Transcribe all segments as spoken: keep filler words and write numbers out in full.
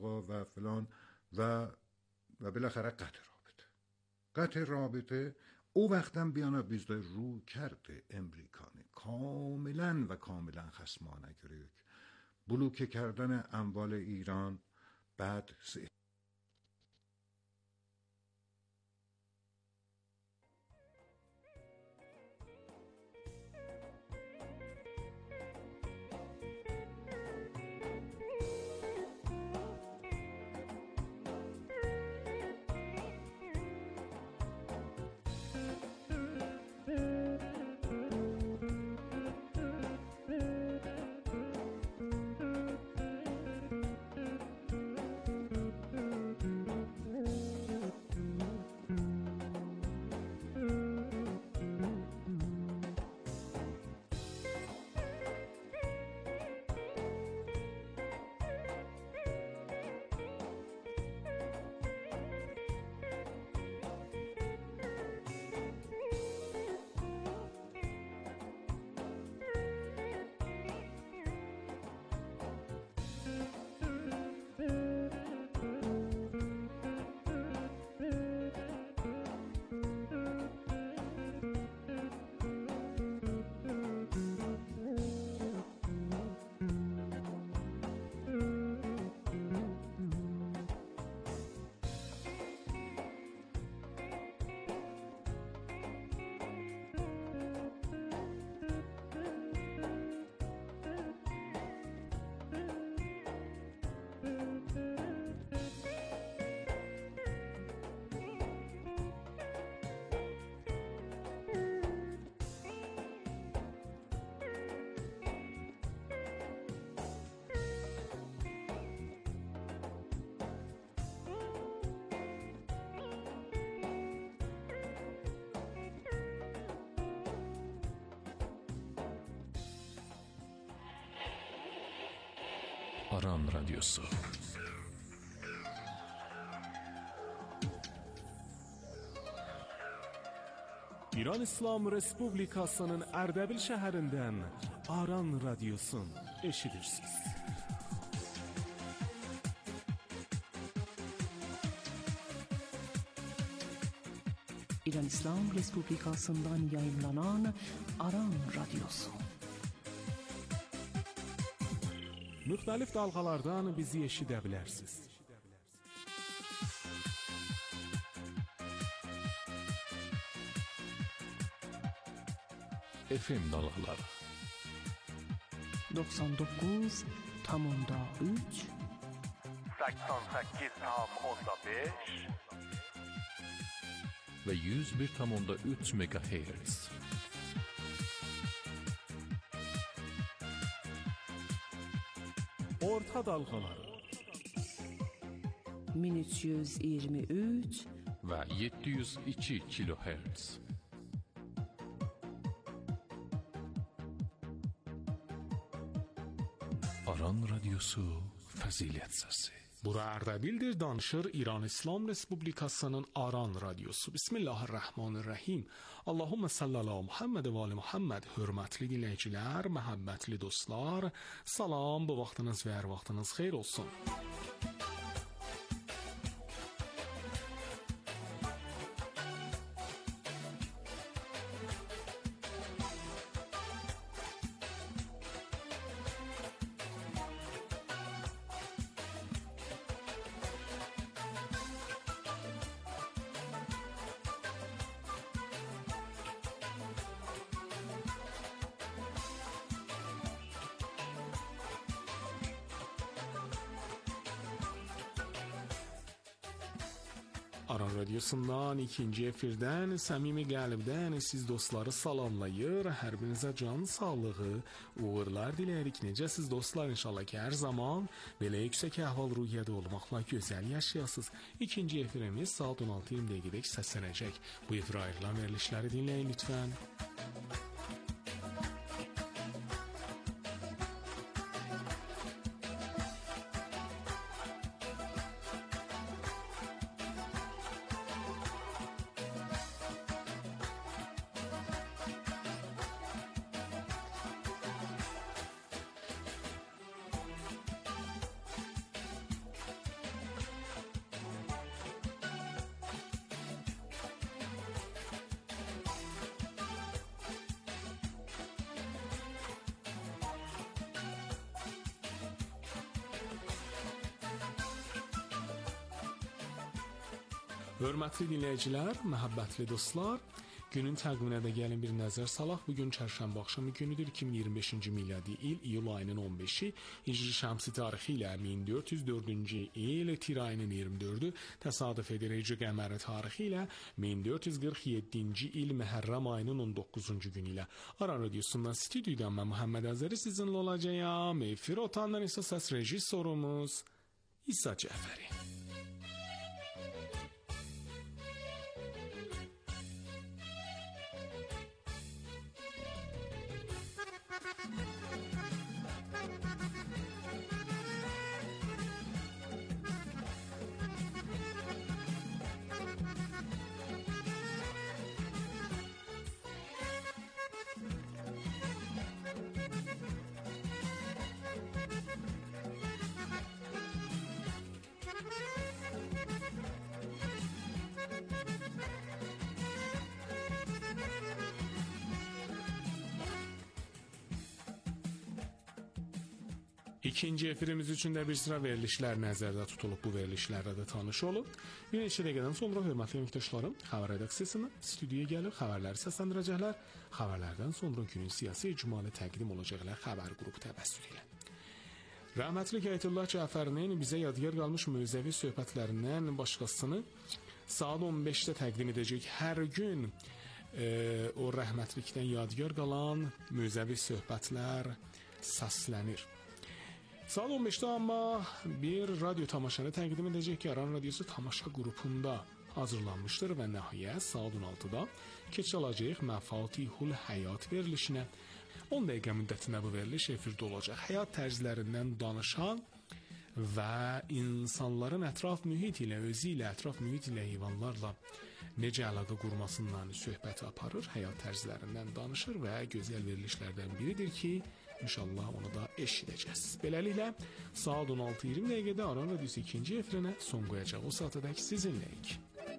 و فلان و و بالاخره قطع رابطه. قطع رابطه او وقتم بیانه بیزده رو کرده امریکانه کاملا و کاملا خصمانه گریک بلوکه کردن اموال ایران بعد سی Aran Radyosu. İran İslam Respublikasının Erdebil şəhərindən Aran Radyosun eşidirsiniz. İran İslam Respublikasından yayınlanan Aran Radyosu. Müxtəlif dalğalardan bizi eşidə bilərsiniz. F M dalğaları doksan dokuz nöqtə üç səksən səkkiz nöqtə beş və yüz bir nöqtə üç megahertz. Orta dalğaları min üç yüz iyirmi üç və yeddi yüz iki kilohertz. Aran Radyosu Fəzilət Səsi. Bura Ərdəbildir, danışır İran İslam Respublikasının Aran Radyosu. Bismillahirrahmanirrahim. Allahümme salli ala Muhammed və ali Muhammed. Hörmətli dinləyicilər, məhəbbətli dostlar, salam, bu vaxtınız və hər vaxtınız xeyir olsun. Aran Radyosundan ikinci efirdən səmimi qəlbdən siz dostları salamlayır, hər birinizə can sağlığı, uğurlar diləyirik. Necəsiz dostlar? İnşallah ki hər zaman belə yüksək əhval-ruhiyyədə olmaqla gözəl yaşayasınız. İkinci efirimiz saat on altı iyirmi dəqiqədə səslənəcək. Bu efirə ayrılan verilişləri dinləyin lütfən. Hörmətli dinləyicilər, məhəbbətli dostlar, günün təqviminə də gəlin bir nəzər salaq. Bugün çərşənbə axşamı günüdür, iki min iyirmi beşinci miladi il, iyul ayının on beşi, Hicri Şəmsi tarixi ilə min dörd yüz dördüncü il, Tir ayının iyirmi dördü, təsadüf edir Hicri qəməri tarixi ilə min dörd yüz qırx yeddinci il, Məhərrəm ayının on doqquzuncu günü ilə. Aran Radiosundan stüdyodan mən Muhammed Azəri sizinlə olacağam. Efir otandan isə səs rejissorumuz İsa Cəfəri. İkinci efirimiz üçün də bir sıra verilişlər nəzərdə tutulub. Bu verilişlərlə də tanış olub. Bir neçə dəqiqədən sonra hörmətli əməkdaşlarım xəbər redaksiyasına studiyaya gəlib xəbərləri səsləndirəcəklər. Xəbərlərdən sonra günün siyasi icmalı təqdim olacaqlar xəbər qrupu təvəssülü ilə. Rəhmətli Ayətullah Cəfərinin bizə yadgar qalmış mövzəvi söhbətlərindən başqasını saat on beşdə təqdim edəcək. Hər gün e, o rəhmətlikdən yadgar qalan mövzəvi söhbətlər səslənir. Saat on beşdə amma bir radyo tamaşanı təqdim edəcək ki, Aran Radiosu tamaşa qrupunda hazırlanmışdır və nəhayət saat on altıda keçələcək Məfatihul Həyat verilişinə. on dəqiqə müddətində bu veriliş efirdə olacaq. Həyat tərzlərindən danışan və insanların ətraf mühit ilə, özü ilə, ətraf mühit ilə, heyvanlarla necə əlaqə qurmasından söhbət aparır, həyat tərzlərindən danışır və gözəl verilişlərdən biridir ki, İnşallah onu da eşidəcəz. Beləliklə, saat on altı iyirmi dəqiqədə Aran Radiosu ikinci efirinə son qoyacaq. O saatədək sizinləyik.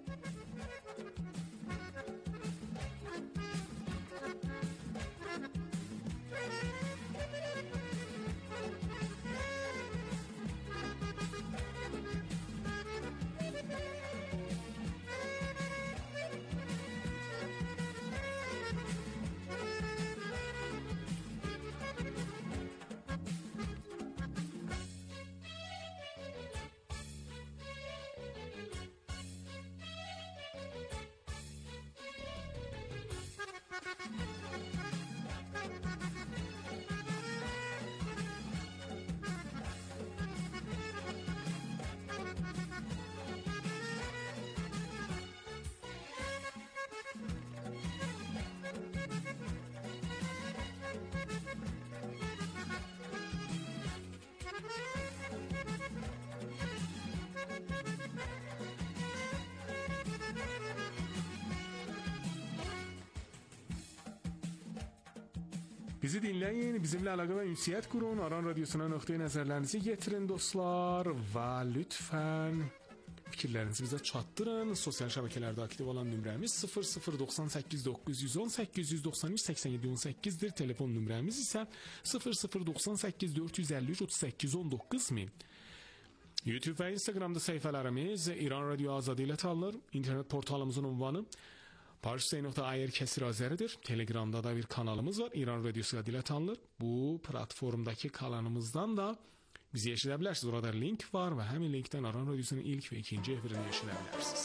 Bizi dinləyin, bizimlə əlaqədə ünsiyyət qurun, Aran Radiosuna nöqteyi nəzərlərinizi yetirin dostlar və lütfən fikirlərinizi bizə çatdırın. Sosial şəbəkələrdə aktiv olan nömrəmiz sıfır sıfır doxsan səkkiz doqquz yüz on səkkiz yüz doxsan üç səksən yeddi on səkkizdir. Telefon nömrəmiz isə sıfır sıfır doxsan səkkiz dörd yüz əlli üç otuz səkkiz on doqquz min. YouTube və Instagramda səhifələrimiz İran Radio Azadi ilə tanınır. İnternet portalımızın ünvanı Parsi nöqtə i r kəsir azəridir. Telegramda da bir kanalımız var. İran Radiosu adıyla tanınır. Bu platformdaki kanalımızdan da bizi eşidə bilərsiniz. Orada link var və həmin linkdən Aran Radiosunun ilk və ikinci efirini eşidə bilərsiniz.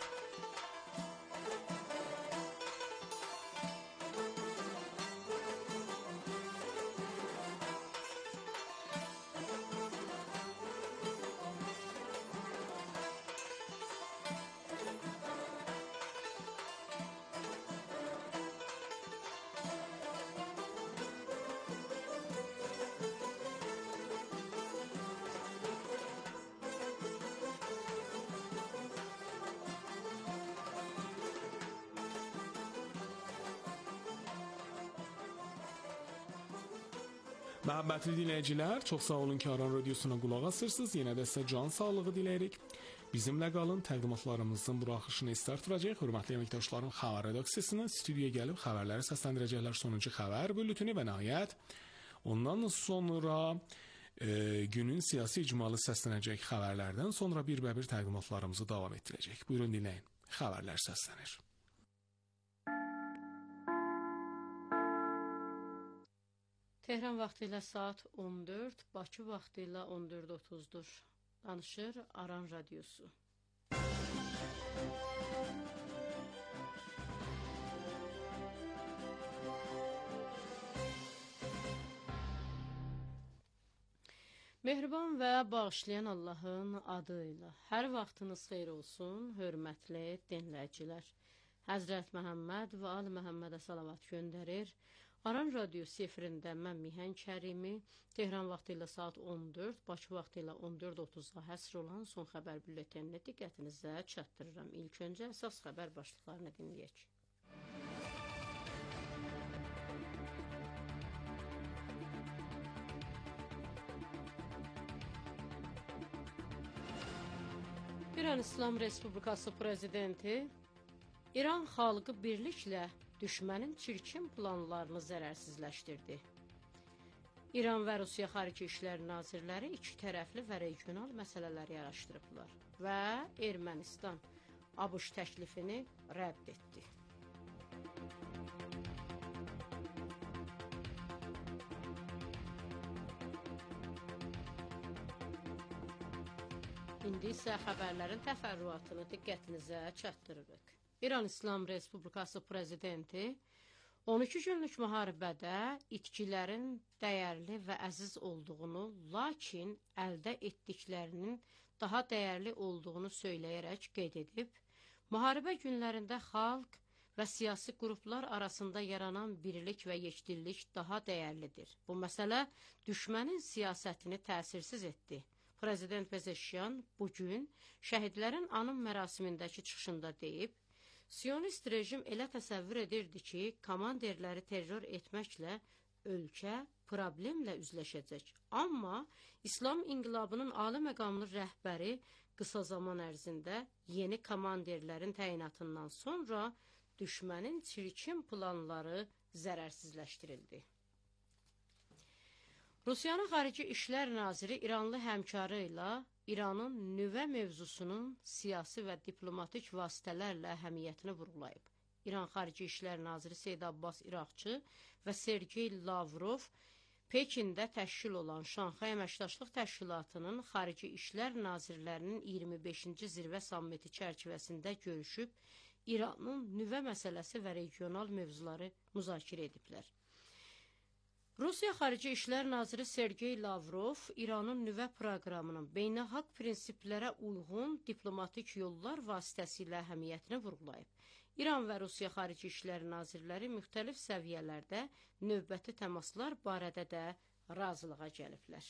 Məhəbbətli dinləyicilər, çox sağ olun ki, Aran Radiosuna qulaq asırsınız. Yenə də sizə can sağlığı diləyirik. Bizimlə qalın, təqdimatlarımızın buraxışını istartıracaq. Hörmətli əməkdaşlarım xəbər redaksiyasına studiyaya gəlib xəbərləri səsləndirəcəklər. Sonuncu xəbər bülletini və nəhayət ondan sonra e, günün siyasi icmalı səslənəcək xəbərlərdən sonra bir bə bir təqdimatlarımızı davam etdirəcək. Buyurun dinləyin. xəbərlər səslənir. Tehran vaxtı ilə saat on dörd, Bakı vaxtı ilə on dörd otuzdur. Danışır Aran Radiosu. Mehriban və bağışlayan Allahın adı ilə hər vaxtınız xeyir olsun, hörmətli dinləyicilər. Həzrət Məhəmməd və Ali Məhəmmədə salavat göndərir. Aran Radiosu efirində mən Mihən Kərimi, Tehran vaxtı ilə saat on dörd, Bakı vaxtı ilə on dörd otuzda həsr olan son xəbər bülletenini diqqətinizə çatdırıram. İlk öncə əsas xəbər başlıqlarını dinləyək. İran İslam Respublikası Prezidenti İran xalqı birliklə düşmənin çirkin planlarını zərərsizləşdirdi. İran və Rusiya Xarici İşlər Nazirləri iki tərəfli və regional məsələləri araşdırıblar və Ermənistan ABŞ təklifini rədd etdi. İndi isə xəbərlərin təfərrüatını diqqətinizə çatdırırıq. İran İslam Respublikası Prezidenti on iki günlük müharibədə itkilərin dəyərli və əziz olduğunu, lakin əldə etdiklərinin daha dəyərli olduğunu söyləyərək qeyd edib, müharibə günlərində xalq və siyasi qruplar arasında yaranan birlik və yekdillik daha dəyərlidir. Bu məsələ düşmənin siyasətini təsirsiz etdi. Prezident Pezeşyan bugün şəhidlərin anım mərasimindəki çıxışında deyib, Siyonist rejim elə təsəvvür edirdi ki, komanderləri terror etməklə ölkə problemlə üzləşəcək. Amma İslam İnqilabının ali məqamlı rəhbəri qısa zaman ərzində yeni komanderlərin təyinatından sonra düşmənin çirkin planları zərərsizləşdirildi. Rusiyanın Xarici İşlər Naziri İranlı həmkarı ilə İranın nüvə mövzusunun siyasi və diplomatik vasitələrlə əhəmiyyətini vurğulayıb. İran Xarici İşlər Naziri Seyid Abbas İraqçı və Sergey Lavrov Pekində təşkil olan Şanxay Əməkdaşlıq Təşkilatının Xarici İşlər Nazirlərinin iyirmi beşinci zirvə sammiti çərçivəsində görüşüb, İranın nüvə məsələsi və regional mövzuları müzakirə ediblər. Rusiya Xarici İşlər Naziri Sergey Lavrov İranın nüvə proqramının beynəlxalq prinsiplərə uyğun diplomatik yollar vasitəsilə əhəmiyyətini vurğulayıb. İran və Rusiya Xarici İşlər Nazirləri müxtəlif səviyyələrdə növbəti təmaslar barədə də razılığa gəliblər.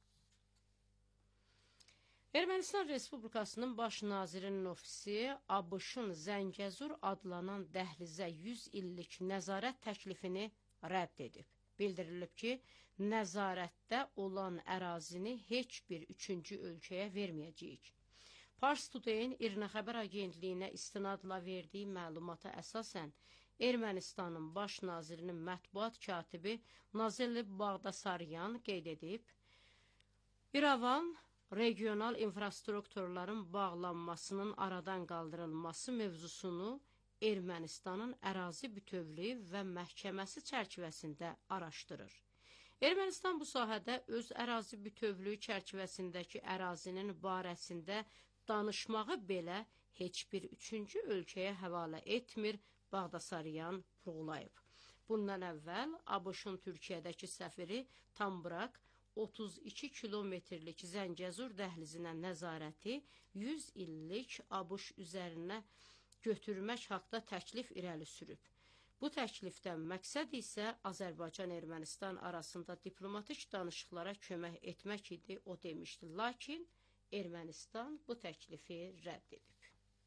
Ermənistan Respublikasının baş nazirinin ofisi ABŞ-ın Zəngəzur adlanan dəhlizə yüz illik nəzarət təklifini rədd edib. Bildirilib ki, nəzarətdə olan ərazini heç bir üçüncü ölkəyə verməyəcəyik. Pars Today-in İRNA xəbər agentliyinə istinadla verdiyi məlumata əsasən, Ermənistanın baş nazirinin mətbuat katibi Nazeli Bağdasaryan qeyd edib, İrəvan regional infrastrukturların bağlanmasının aradan qaldırılması mövzusunu Ermənistanın ərazi bütövlüyü və məhkəməsi çərçivəsində araşdırır. Ermənistan bu sahədə öz ərazi bütövlüyü çərçivəsindəki ərazinin barəsində danışmağı belə heç bir üçüncü ölkəyə həvalə etmir, Bağdasaryan vurğulayıb. Bundan əvvəl ABŞ-ın Türkiyədəki səfiri Tambrak otuz iki kilometrlik Zəngəzur dəhlizinə nəzarəti yüz illik ABŞ üzərinə götürmək haqda təklif irəli sürüb. Bu təklifdən məqsəd isə Azərbaycan-Ermənistan arasında diplomatik danışıqlara kömək etmək idi, o demişdi. Lakin Ermənistan bu təklifi rədd edib.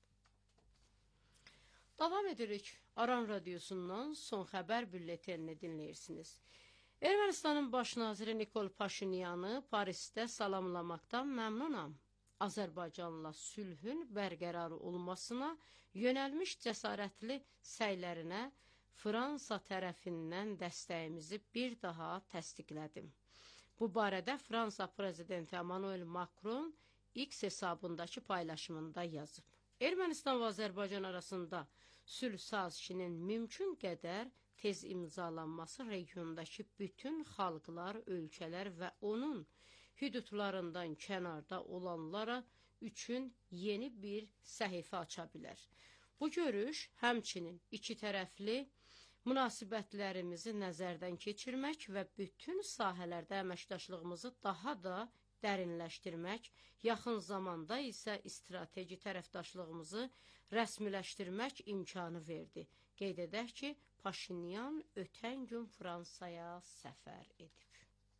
Davam edirik. Aran Radiosundan son xəbər bülletenini dinləyirsiniz. Ermənistanın baş naziri Nikol Paşinyanı Parisdə salamlamaqdan məmnunam. Azərbaycanla sülhün bərqərar olmasına yönəlmiş cəsarətli səylərinə Fransa tərəfindən dəstəyimizi bir daha təsdiqlədim. Bu barədə Fransa prezidenti Emmanuel Macron X hesabındakı paylaşımında yazıb. Ermənistan və Azərbaycan arasında sülh sazişinin mümkün qədər tez imzalanması regiondakı bütün xalqlar, ölkələr və onun hüdudlarından kənarda olanlara üçün yeni bir səhifə aça bilər. Bu görüş həmçinin iki tərəfli münasibətlərimizi nəzərdən keçirmək və bütün sahələrdə əməkdaşlığımızı daha da dərinləşdirmək, yaxın zamanda isə strateji tərəfdaşlığımızı rəsmiləşdirmək imkanı verdi. Qeyd edək ki, Paşinyan ötən gün Fransaya səfər edib.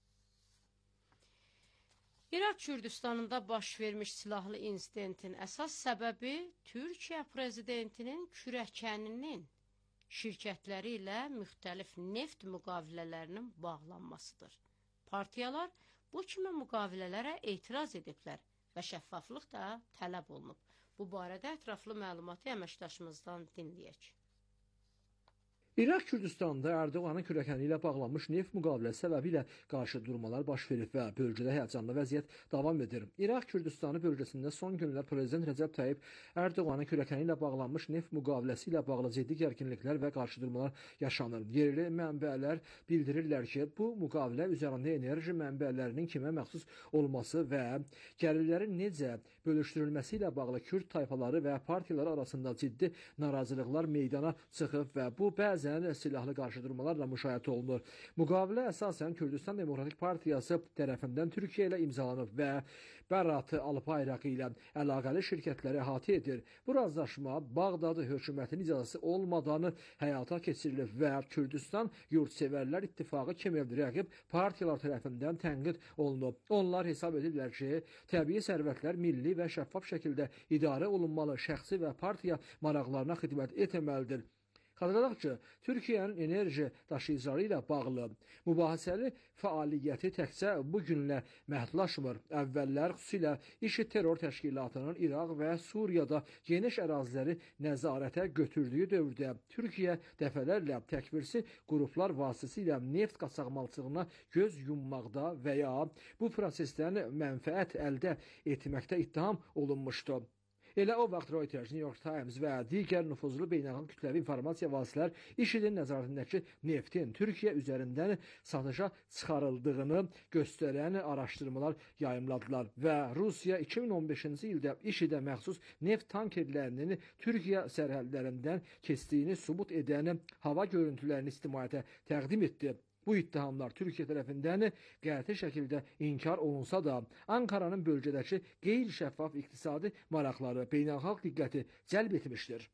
İraq Kürdistanında baş vermiş silahlı insidentin əsas səbəbi Türkiyə prezidentinin kürəkəninin şirkətləri ilə müxtəlif neft müqavilələrinin bağlanmasıdır. Partiyalar bu kimi müqavilələrə etiraz ediblər və şəffaflıq da tələb olunub. Bu barədə ətraflı məlumatı əməkdaşımızdan dinləyək. İraq Kürdistanında Erdoğanın kürəkəni ilə bağlanmış neft müqaviləsi səbəbilə qarşı durmalar baş verib və bölgədə həyəcanlı vəziyyət davam edir. İraq Kürdistanı bölgəsində son günlər Prezident Rəcəb Tayyip Erdoğanın kürəkəni ilə bağlanmış neft müqaviləsi ilə bağlı ciddi gərginliklər və qarşıdurmalar yaşanır. Yerli mənbələr bildirirlər ki, bu müqavilə üzərində enerji mənbələrinin kimə məxsus olması və gəlirlərin necə bölüşdürülməsi ilə bağlı Kürd tayfaları və partiyaları arasında ciddi narazılıqlar meydana çıxıb və bu bəzi silahlı qarşıdurmalarla müşahidə olunur. Müqavilə əsasən Kürdistan Demokratik Partiyası tərəfindən Türkiyə ilə imzalanıb və Bərat Albayrak ilə əlaqəli şirkətləri əhatə edir. Bu razılaşma Bağdad hökumətinin icazəsi olmadan həyata keçirilib və Kürdistan Yurdsevərlər İttifaqı kimi rəqib partiyalar tərəfindən tənqid olunub. Onlar hesab edirlər ki, təbii sərvətlər milli və şəffaf şəkildə idarə olunmalı, şəxsi və partiya maraqlarına xidmət etməlidir. Xatırladaq ki, Türkiyənin enerji daşıyıcıları ilə bağlı mübahisəli fəaliyyəti təkcə bu günlə məhdudlaşmır. Əvvəllər xüsusilə İŞİD terror təşkilatının İraq və Suriyada geniş əraziləri nəzarətə götürdüyü dövrdə Türkiyə dəfələrlə təkfirsi qruplar vasitəsilə neft qaçaqmalçılığına göz yummaqda və ya bu prosesdən mənfəət əldə etməkdə ittiham olunmuşdu. Elə o vaxt Reuters, New York Times və digər nüfuzlu beynəlxalq kütləvi informasiya vasitələr IŞİDin nəzarətindəki neftin Türkiyə üzərindən satışa çıxarıldığını göstərən araşdırmalar yayımladılar və Rusiya iki min on beşinci ildə IŞİDə məxsus neft tankerlərinin Türkiyə sərhədlərindən keçdiyini sübut edən hava görüntülərini ictimaiyyətə təqdim etdi. Bu ittihamlar Türkiyə tərəfindən qəti şəkildə inkar olunsa da, Ankaranın bölgədəki qeyri-şəffaf iqtisadi maraqları beynəlxalq diqqəti cəlb etmişdir.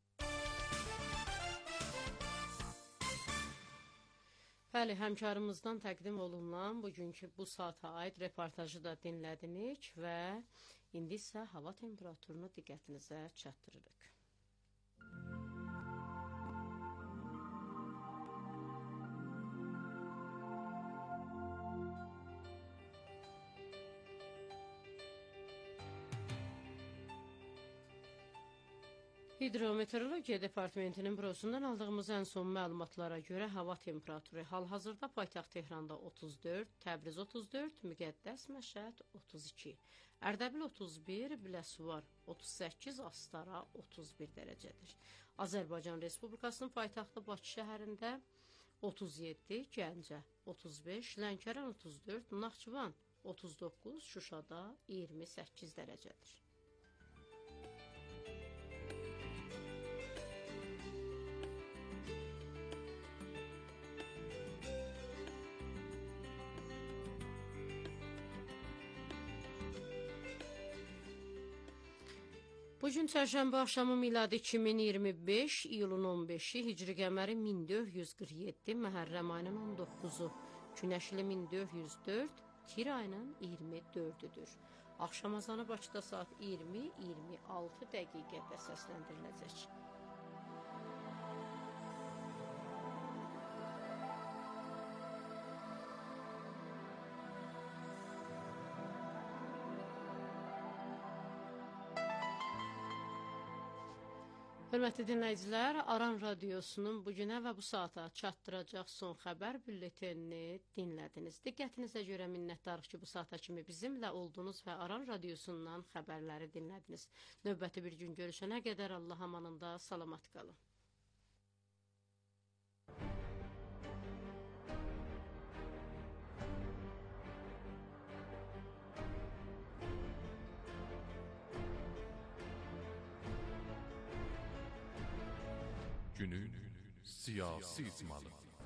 Bəli, həmkarımızdan təqdim olunan bugünkü bu saata aid reportajı da dinlədinik və indi isə hava temperaturunu diqqətinizə çatdırırıq. Hidrometeorologiya Departamentinin bürosundan aldığımız ən son məlumatlara görə hava temperaturu hal-hazırda paytaxt Tehranda otuz dörd, Təbriz otuz dörd, Müqəddəs Məşəd otuz iki, Ərdəbil otuz bir, Biləsuvar otuz səkkiz, Astara otuz bir dərəcədir. Azərbaycan Respublikasının paytaxtı Bakı şəhərində otuz yeddi, Gəncə otuz beş, Lənkəran otuz dörd, Naxçıvan otuz doqquz, Şuşada iyirmi səkkiz dərəcədir. Bugün çərşənbə axşamı miladi iki min iyirmi beş, iyulun on beşi, hicri qəməri min dörd yüz qırx yeddi, Məhərrəm ayının on doqquzu, Günəşli min dörd yüz dörd, Tir ayının iyirmi dördüdür. Axşam azanı Bakıda saat iyirmi iyirmi altı dəqiqədə səsləndiriləcək. Hörmətli dinləyicilər, Aran Radiosunun bu günə və bu saata çatdıracaq son xəbər bülletenini dinlədiniz. Diqqətinizə görə minnətdarıq ki, bu saata kimi bizimlə oldunuz və Aran Radiosundan xəbərləri dinlədiniz. Növbəti bir gün görüşənə qədər Allah amanında salamat qalın. Günün siyasi izmalı.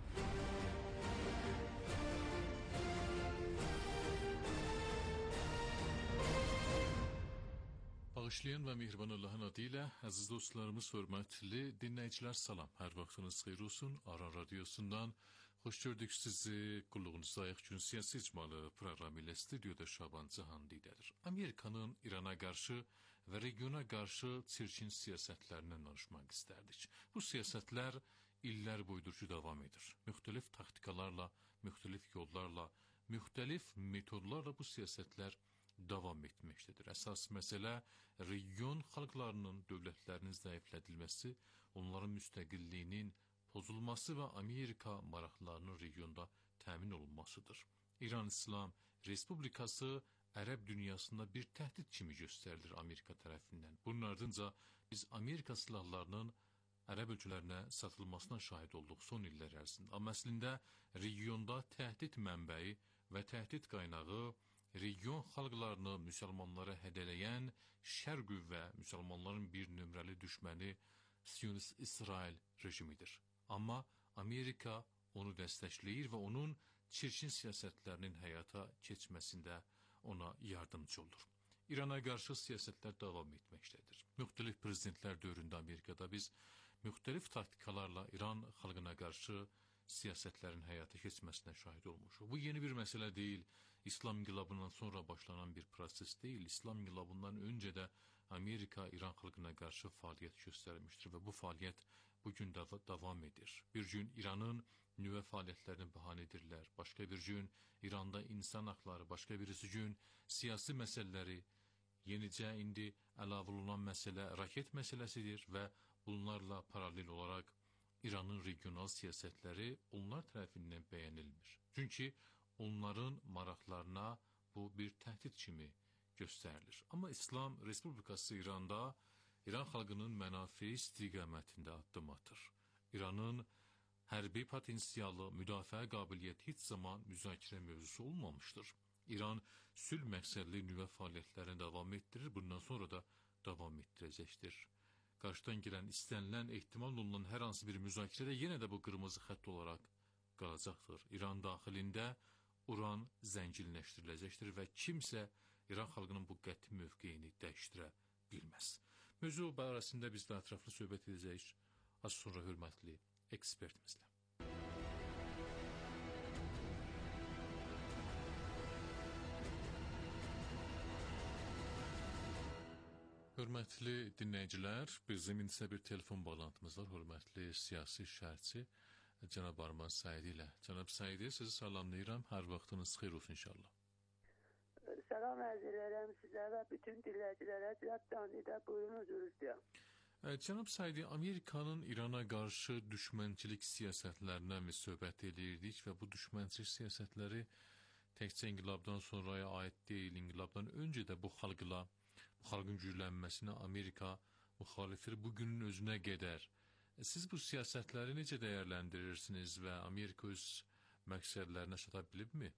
Bağışlayan və mehriban Allahın adı ilə əziz dostlarımız, hörmətli dinləyicilər, salam. Hər vaxtınız xeyir olsun. Aran Radiosundan xoş gördük sizi. Qulluğunuzda ayıq gün siyasi icmalı proqramı ilə stüdyoda Şaban Cahan lidədir. Amerikanın İrana qarşı və regiona qarşı çirkin siyasətlərindən danışmaq istərdik. Bu siyasətlər illər boyudur ki, davam edir. Müxtəlif taktikalarla, müxtəlif yollarla, müxtəlif metodlarla bu siyasətlər davam etməkdədir. Əsas məsələ region xalqlarının, dövlətlərinin zəiflədilməsi, onların müstəqilliyinin pozulması və Amerika maraqlarının regionda təmin olunmasıdır. İran İslam Respublikası Ərəb dünyasında bir təhdid kimi göstərilir Amerika tərəfindən. Bunun ardınca biz Amerika silahlarının Ərəb ölkələrinə satılmasına şahid olduq son illər ərzində. Amma əslində regionda təhdid mənbəyi və təhdid qaynağı region xalqlarını, müsəlmanlara hədələyən şər qüvvə, müsəlmanların bir nömrəli düşməni Siyonist İsrail rejimidir. Amma Amerika onu dəstəkləyir və onun çirkin siyasətlərinin həyata keçməsində ona yardımcı olur. İrana qarşı siyasətlər davam etməkdədir. Müxtəlif prezidentlər dövründə Amerikada biz müxtəlif taktikalarla İran xalqına qarşı siyasətlərin həyata keçməsinə şahid olmuşuq. Bu yeni bir məsələ deyil. İslam inqilabından sonra başlanan bir proses deyil. İslam inqilabından öncə də Amerika İran xalqına qarşı fəaliyyət göstərmişdir və bu fəaliyyət bugün də davam edir. Bir gün İranın nüvə fəaliyyətlərini bəhanə edirlər. Başqa bir gün İranda insan haqları, başqa birisi gün siyasi məsələləri, yenicə indi əlavə olunan məsələ raket məsələsidir və bunlarla paralel olaraq İranın regional siyasətləri onlar tərəfindən bəyənilmir. Çünki onların maraqlarına bu bir təhdid kimi göstərilir. Amma İslam Respublikası İranda İran xalqının mənafeyi istiqamətində addım atır. İranın hərbi potensialı, müdafiə qabiliyyəti heç zaman müzakirə mövzusu olmamışdır. İran sülh məqsədli nüvə fəaliyyətlərini davam etdirir, bundan sonra da davam etdirəcəkdir. Qarşıdan gələn, istənilən, ehtimal olunan hər hansı bir müzakirədə yenə də bu qırmızı xətt olaraq qalacaqdır. İran daxilində uran zənginləşdiriləcəkdir və kimsə İran xalqının bu qəti mövqeyini dəyişdirə bilməz. Mövzu barəsində biz də ətraflı söhbət edəcəyik az sonra hörmətli ekspertimizlə. Hörmətli dinləyicilər, bizim indi bir telefon bağlantımız var. Hörmətli siyasi şərhçi Cənab Arman Saidi ilə. Cənab Saidi, sizi salamlayıram. Hər vaxtınız xeyir olsun inşallah. Salam ərz edirəm sizə və bütün dinləyicilərə. Cənab Canlidə buyurunuz üzrəyəm. Cənab Saidi, Amerikanın İrana qarşı düşmənçilik siyasətlərindən biz söhbət edirdik və bu düşmənçilik siyasətləri təkcə inqilabdan sonraya aid deyil, inqilabdan öncə də bu xalqla, bu xalqın güclənməsinə Amerika müxalifdir bugünün özünə qədər. Siz bu siyasətləri necə dəyərləndirirsiniz və Amerika öz məqsədlərinə çata bilibmi?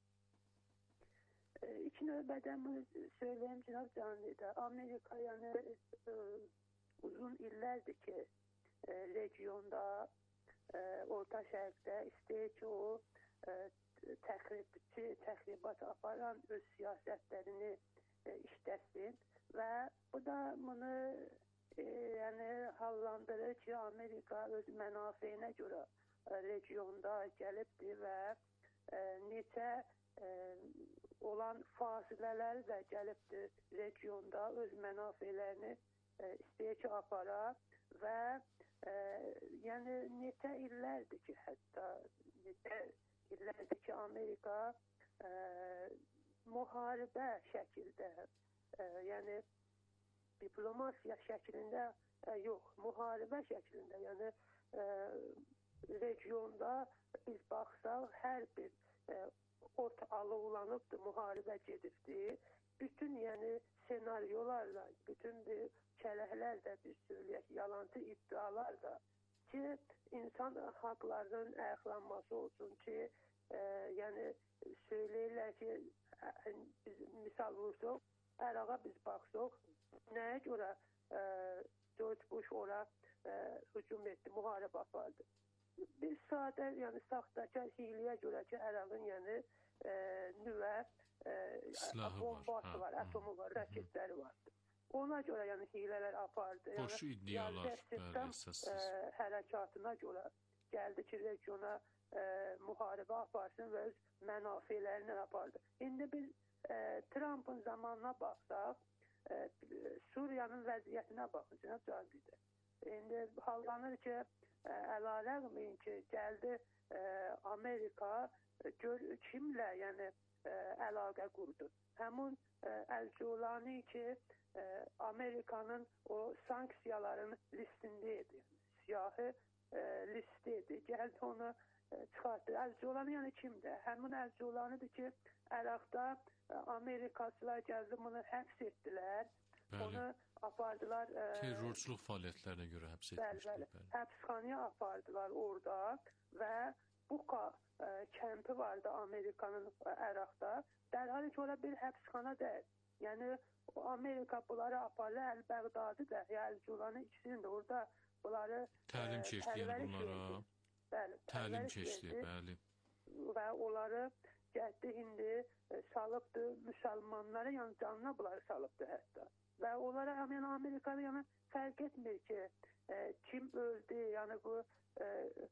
İlk növbədə bunu söyləyəm Cənab Canlidə. Amerika yəni e, uzun illərdir ki e, regionda, e, Orta Şərqdə istəyir ki o e, təxribçi, təxribat aparan öz siyasətlərini e, işləsin və bu da bunu e, yəni hallandırır ki Amerika öz mənafeyinə görə e, regionda gəlibdir və e, neçə e, olan fasilələri də gəlibdir regionda öz mənafeylərini e, istəyir ki apara və e, yəni neçə illərdir ki hətta neçə illərdir ki Amerika e, müharibə şəkildə e, yəni diplomasiya şəklində ə, yox, müharibə şəklində, yəni ə, regionda biz baxsaq, hər bir ə, ot alovlanıbdır, müharibə gedibdir. Bütün yəni senaryolarla, bütün bir kələklər də biz söyləyək, yalancı iddialar da ki, insan haqlarının ayaqlanması olsun ki, ə, yəni söyləyirlər ki, ə, biz misal vursaq, Əraqa biz baxsaq, nəyə görə ə, George Bush ora ə, hücum etdi, müharibə apardı. Biz sadə, yəni saxtakar hiyliyə görə ki, Əraqın yəni ə, nüvə ə, bombası var, atomu var, raketləri vardı. Ona görə yəni hilələr apardı. Boş yəni, iddialar, bəli, əsassız. Hərəkatına görə gəldi ki, regiona ə, müharibə aparsın və öz mənafelerini apardı. İndi biz ə, Trump'ın zamanına baxsaq, ə, Suriyanın vəziyyətinə baxın, cənab Cavide. İndi hallanır ki, ə, əlarəqmin ki, gəldi ə, Amerika gör, kimlə yəni ə, əlaqə qurdu. Həmin ə, Əl-Culani ki, ə, Amerikanın o sanksiyaların listində idi. Siyahı ə, listədir. Gəldi onu ə, çıxartdı. Əl-Culani yəni kimdir? Həmin Əl-Culanidir ki, Əraqda Amerikaçılar gəldi, bunu həbs etdilər. Bəli. Onu apardılar. Ə, terrorçuluq fəaliyyətlərinə görə həbs etmişdilər. Bəli, bəli. Həbsxanaya apardılar orada və Buqa ə, kəmpi vardı Amerikanın ə, Əraqda. Dərhal ki, ora bir həbsxana deyil. Yəni, Amerika bunları apardı, Əl-Bəğdadi də, ya Əl-Culani ikisinin də orada bunları təlim keçdi yəni bunlara. Bəli, təlim keçdi, bəli. Və onları gəldi indi e, salıbdı müsəlmanlara, yəni canına bunları salıbdı hətta. Və onlara yəni Amerikada yəni fərq etmir ki, e, kim öldü, yəni bu e,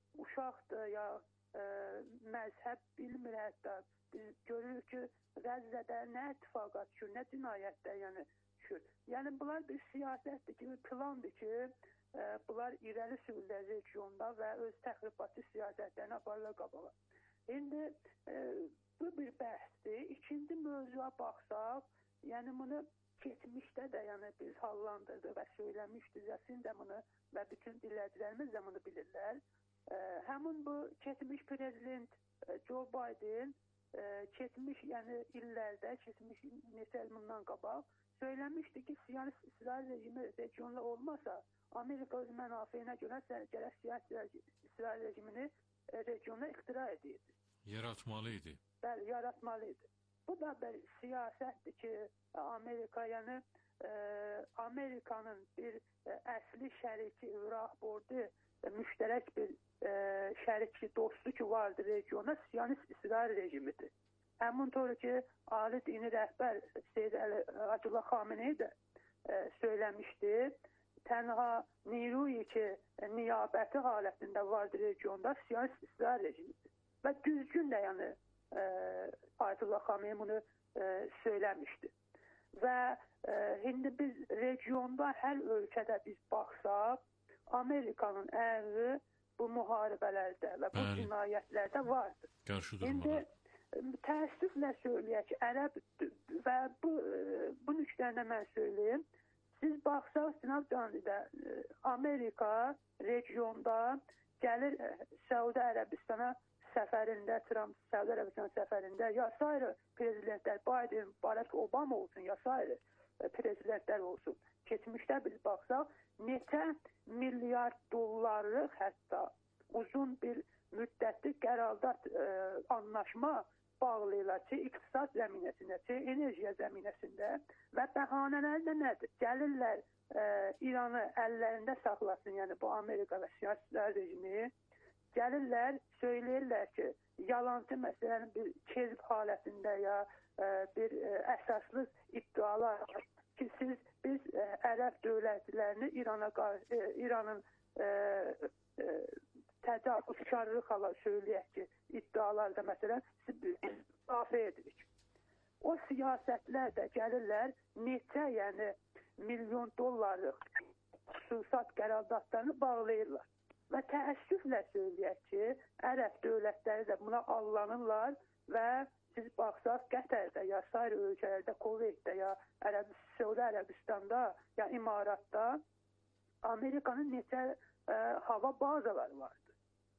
uşaqdır ya e, məzhəb bilmir hətta. Biz görürük ki, Qəzzədə nə ittifaqat düşür, nə cinayətlər yəni düşür. Yəni bunlar bir siyasətdir ki, bir plandır ki, e, bunlar irəli sürürlər regionda və öz təxribatçı siyasətlərini aparırlar qabağa. İndi e, bu bir bəhsdir. İkinci mövzuya baxsaq, yəni bunu keçmişdə də yəni biz hallandırdıq və söyləmişdik, sizin də bunu və bütün dinləyicilərimiz də bunu bilirlər. E, həmin bu keçmiş prezident e, Joe Biden e, keçmiş yəni illərdə, keçmiş neçə il bundan qabaq söyləmişdi ki, Siyonist İsrail rejimi regionda olmasa, Amerika öz mənafeyinə görə gərək siyasi İsrail rejimini e, regionda iqtira edirdi. Yaratmalı idi. Bəli, yaratmalı idi. Bu da bir siyasətdir ki, Amerika, yəni e, Amerikanın bir e, əsli şəriki, rahbordu, e, müştərək bir e, şəriki, dostu ki vardır regionda, Siyonist İsrail rejimidir. Həmin doğru ki, ali dini rəhbər Seyyid Ayətullah Xameneyi də e, söyləmişdi. Tənha Niruyi ki, e, niyabəti halətində vardır regionda, Siyonist İsrail rejimidir. Və düzgün də yəni e, Ayətullah Xameneyi bunu e, söyləmişdi. Və e, indi biz regionda hər ölkədə biz baxsaq, Amerikanın əli bu müharibələrdə və bu Bəli. cinayətlərdə vardır. İndi təəssüflə söyləyək ki, ərəb və bu, bu nüqtədə mən söyləyim, siz baxsaq, cənab Canidə, Amerika regionda gəlir Səudi Ərəbistana səfərində, Trump Səudi Ərəbistan səfərində, ya sairə prezidentlər, Biden, Barack Obama olsun, ya sairə prezidentlər olsun. Keçmişdə biz baxsaq, neçə milyard dollarlıq hətta uzun bir müddətli qərardat e, anlaşma bağlayırlar ki, iqtisad zəminəsində, ki, enerjiya zəminəsində və bəhanələri də nədir? Gəlirlər e, İranı əllərində saxlasın, yəni bu Amerika və siyasi rejimi. Gəlirlər, söyləyirlər ki, yalancı məsələnin bir kezb halətində ya e, bir e, əsassız iddialar ki, siz biz e, ərəb dövlətlərini İrana e, İranın e, e, təcavüzkarlıq hala söyləyək ki, iddialarda məsələn müdafiə edirik. O siyasətlər də gəlirlər neçə, yəni milyon dollarlıq xüsusat qərardatlarını bağlayırlar. Və təəssüflə söyləyək ki, ərəb dövlətləri də buna allanırlar və siz baxsaq Qətərdə ya sair ölkələrdə, Kuveytdə ya Ərəb, Səudi Ərəbistanda ya İmaratda Amerikanın neçə ə, hava bazaları vardı.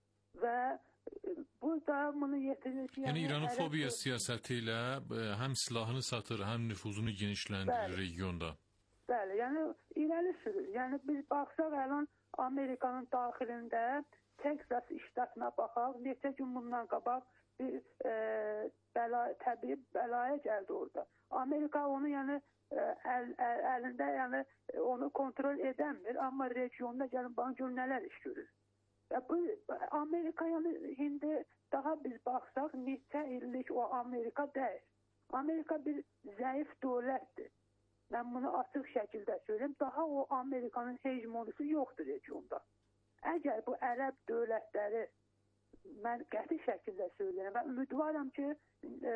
Və ə, burada bunu yetirir ki... Yəni, İranın Ərəb... fobiya siyasəti ilə həm silahını satır, həm nüfuzunu genişləndirir Bəli. regionda. Bəli, yəni irəli sürür. Yəni biz baxsaq əlan Amerikanın daxilində Texas ştatına baxaq, neçə gün bundan qabaq bir e, bəla, təbii bəlaya gəldi orada. Amerika onu yəni əl, əl, əlində yəni onu kontrol edəmir, amma regionda gəlin baxın gör nələr iş görür. Və bu Amerika yəni indi daha biz baxsaq neçə illik o Amerika deyil. Amerika bir zəif dövlətdir. Mən bunu açıq şəkildə söyləyim. Daha o Amerikanın hegemonisi yoxdur regionda. Əgər bu ərəb dövlətləri, mən qəti şəkildə söyləyirəm və ümidvaram ki, e,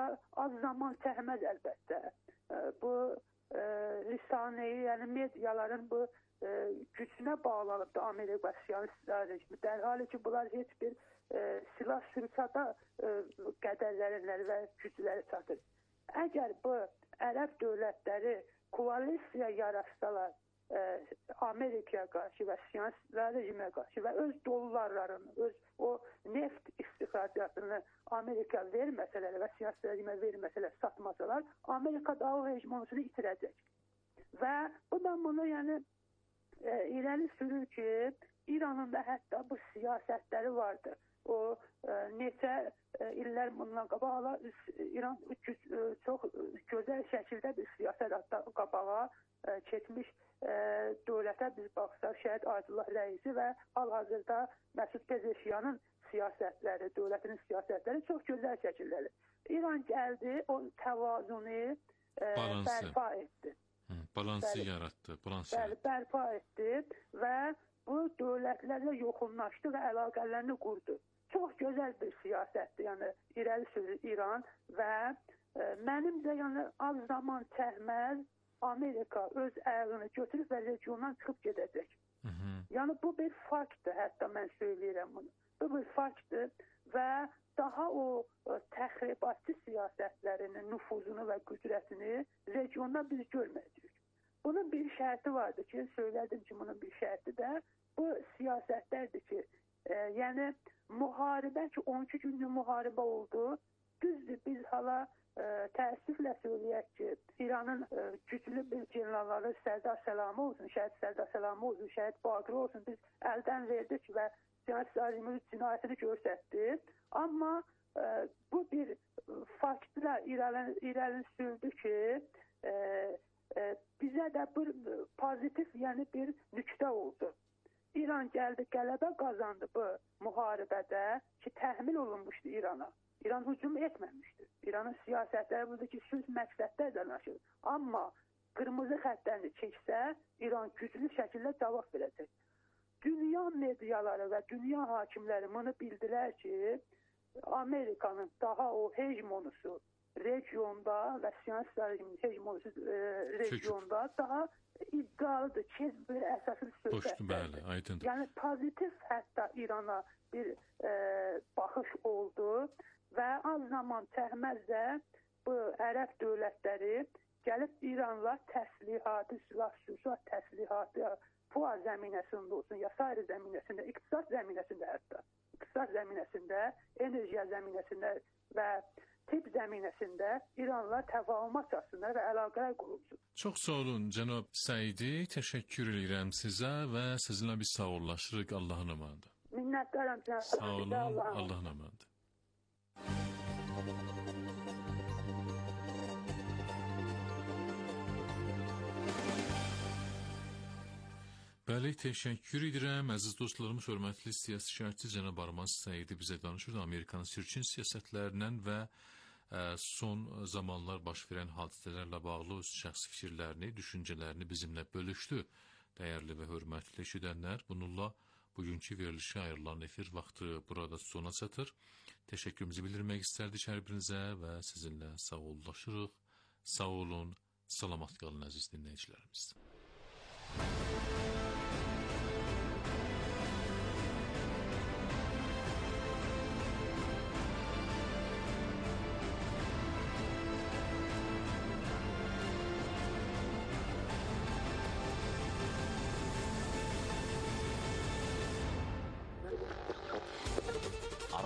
az zaman çəkməz əlbəttə. E, bu e, lisaneyi, yəni mediaların bu e, gücünə bağlanıbdır Amerika siyasi rejimi. Dərhali ki, bunlar heç bir e, silah sürüsada e, qədərlərinlər və gücləri çatır. Əgər bu ərəb dövlətləri koalisiya yaratsalar, e, Amerikaya qarşı və siyasi rejimə qarşı və öz dollarlarını, öz o neft istixracatını Amerika verməsələr və siyasi rejimə verməsələr, satmasalar, Amerika da o hegemoniyasını itirəcək. Və bu da bunu yəni e, irəli sürür ki, İranın da hətta bu siyasətləri vardır. O e, neçə e, illər bundan qabağa İran e, çox gözəl şəkildə bir siyasət hatta qabağa e, keçmiş e, dövlətə biz baxsaq, Şəhid Ayətullah rəisi və hal-hazırda Məsud Pezeşiyanın siyasətləri, dövlətinin siyasətləri çox gözəl şəkildədir. İran gəldi, o təvazunu e, bərpa etdi. Hı, balansı bəli, yaratdı. Balansı bəli, bərpa etdi və bu dövlətlərlə yoxunlaşdı və əlaqələrini qurdu. Çox gözəl bir siyasətdir, yəni irəli sürür İran və e, mənimcə yəni az zaman çəkməz Amerika öz ayağını götürüb və regiondan çıxıb gedəcək. Hı -hı. Yəni bu bir faktdır, hətta mən söyləyirəm bunu. Bu bir faktdır və daha o e, təxribatçı siyasətlərinin nüfuzunu və qüdrətini regionda biz görməyəcəyik. Bunun bir şərti vardır ki, söylədim ki, bunun bir şərti də bu siyasətlərdir ki, e, yəni müharibə ki, on iki günlük müharibə oldu. Düzdür, biz hala e, təəssüflə söyləyək ki, İranın e, güclü bir generalları Sərdar Səlamı olsun, Şəhid Sərdar Səlamı olsun, Şəhid Baqir olsun, biz əldən verdik və siyasi rejimi cinayətini göstərdi. Amma e, bu bir e, faktla irəli, irəli sürdü ki, e, e, bizə də bir pozitiv, yəni bir nüktə oldu. İran gəldi, qələbə qazandı bu müharibədə ki, təhmil olunmuşdu İrana. İran hücum etməmişdi. İranın siyasətləri budur ki, sülh məqsədlər danışır. Amma qırmızı xəttlərini keçsə, İran güclü şəkildə cavab verəcək. Dünya mediaları və dünya hakimləri bunu bildilər ki, Amerikanın daha o hegemonusu regionda və siyasi hegemonusu e, regionda daha iddialıdır ki, bir əsaslı söhbətdir. Yəni pozitiv hətta İrana bir e, baxış oldu və az zaman çəkməz də bu ərəb dövlətləri gəlib İranla təslihatı, silah-sursat təslihatı PUA zəminəsində olsun, ya sair zəminəsində, iqtisad zəminəsində hətta, iqtisad zəminəsində, enerjiya zəminəsində və tibb zəminəsində İranla təfahümat açısından və əlaqələr qurulsun. Çox sağ olun, cənab Səidi. Təşəkkür edirəm sizə və sizinlə biz sağollaşırıq. Allahın amanıdır. Minnətdaram cənab. Sağ olun, Allahın amanıdır. Bəli, təşəkkür edirəm. Əziz dostlarımız, hörmətli siyasi şərhçi cənab Arman Səidi bizə danışırdı Amerikanın sirkin siyasətlərindən və ə, son zamanlar baş verən hadisələrlə bağlı öz şəxsi fikirlərini, düşüncələrini bizimlə bölüşdü. Dəyərli və hörmətli eşidənlər, bununla bugünkü verilişə ayrılan efir vaxtı burada sona çatır. Təşəkkürümüzü bildirmək istərdik hər birinizə və sizinlə sağollaşırıq. Sağ olun, salamat qalın əziz dinləyicilərimiz.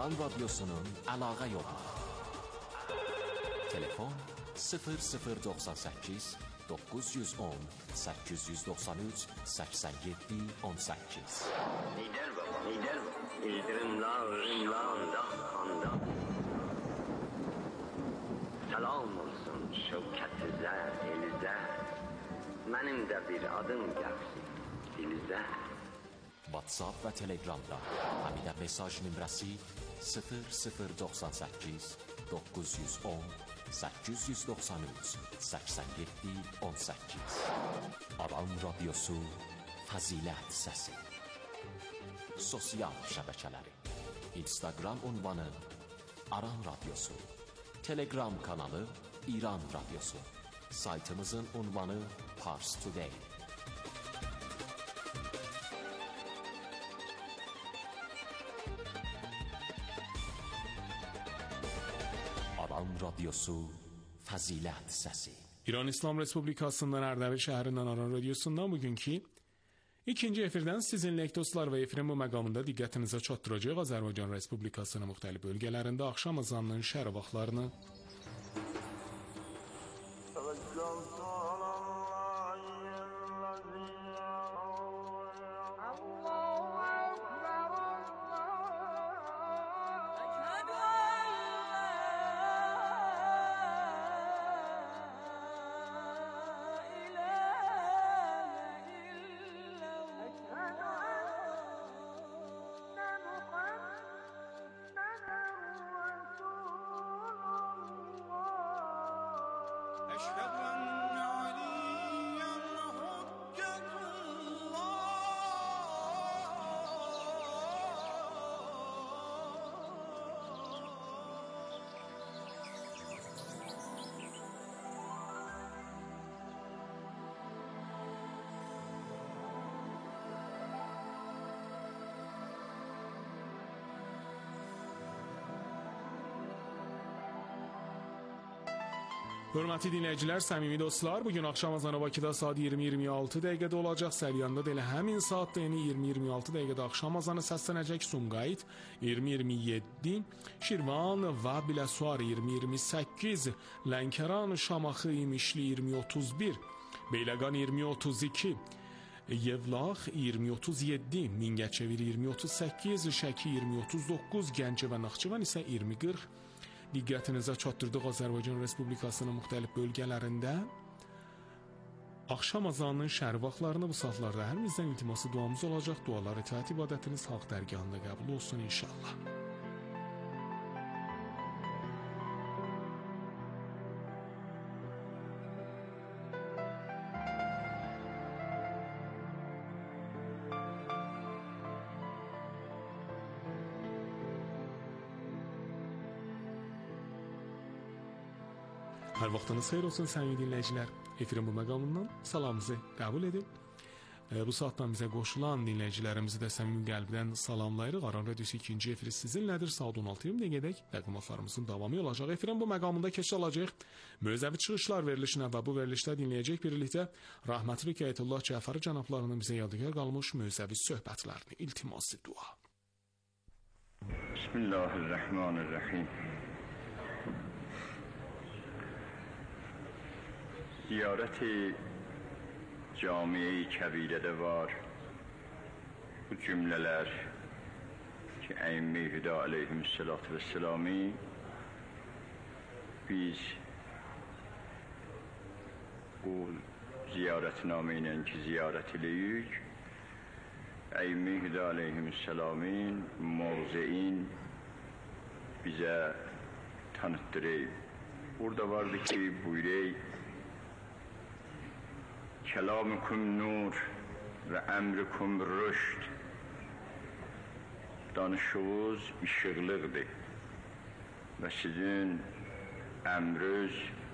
Aran Radyosu'nun əlaqə yolu. Telefon sıfır sıfır doxsan səkkiz doqquz yüz on səkkiz yüz doxsan üç səksən yeddi on səkkiz. Lider baba, lider baba. İldirimla, ırımla, andan, andan. Salam olsun şevkətizə, elizə. Mənim də bir adım gəlsin dilizə. WhatsApp və Telegramda həmidə mesaj nömrəsi sıfır sıfır doxsan səkkiz doqquz yüz on səkkiz yüz doxsan üç səksən yeddi on səkkiz. Aran Radyosu Fəzilət Səsi. Sosial şəbəkələri Instagram ünvanı Aran Radyosu, Telegram kanalı İran Radyosu, saytımızın ünvanı Pars Today. Aran Radyosu Fəzilət Səsi. İran İslam Respublikasından Ərdəbil şəhərindən Aran Radyosundan bugünkü İkinci efirdən sizinlə dostlar və efirin bu məqamında diqqətinizə çatdıracaq Azərbaycan Respublikasının müxtəlif bölgələrində axşam azanının şəhər vaxtlarını. Hörmətli dinləyicilər, səmimi dostlar, bugün axşam azanı Bakıda saat iyirmi iyirmi altı dəqiqədə olacaq. Səryanda da elə həmin saatda, yəni iyirmi iyirmi altı dəqiqədə axşam azanı səslənəcək. Sumqayıt iyirmi iyirmi yeddi, Şirvan və Biləsuvar iyirmi iyirmi səkkiz, Lənkəran, Şamaxı, İmişli iyirmi otuz bir, Beyləqan iyirmi otuz iki, Yevlax iyirmi otuz yeddi, Mingəçevir iyirmi otuz səkkiz, Şəki iyirmi otuz doqquz, Gəncə və Naxçıvan isə iyirmi qırx. Diqqətinizə çatdırdıq Azərbaycan Respublikasının müxtəlif bölgələrində axşam azanının şəhər vaxtlarını bu saatlarda hər bizdən iltiması duamız olacaq. Dualar itaət ibadətiniz Haq dərgahında qəbul olsun inşallah. Hər vaxtınız xeyir olsun səmimi dinləyicilər. Efirin bu məqamından salamınızı qəbul edin. E, bu saatdan bizə qoşulan dinləyicilərimizi də səmimi qəlbdən salamlayırıq. Aran Radyosu ikinci efiri sizinlədir. Saat on altı iyirmi dəqiqədək təqdimatlarımızın davamı olacaq. Efirin bu məqamında keç alacaq. Möhzəvi çıxışlar verilişinə və bu verilişdə dinləyəcək birlikdə Rəhmətli Kəyətullah Cəfəri cənablarının bizə yadigar qalmış möhzəvi söhbətlərini. İltiması dua. Bismillahirrahmanirrahim. Ziyareti camiye-i kəbirədə var bu cümlələr ki, Əimmi Hüda aleyhissalatu vesselami biz bu ziyarətnamə ilə ki, ziyarət eləyik, Əimmi Hüda aleyhissalamin mavzein bizə tanıtdırıb. Burada vardı ki, buyurək, Kəlamükum nur və əmrükum rüşd. Danışığınız işıqlıqdır və sizin əmrüz,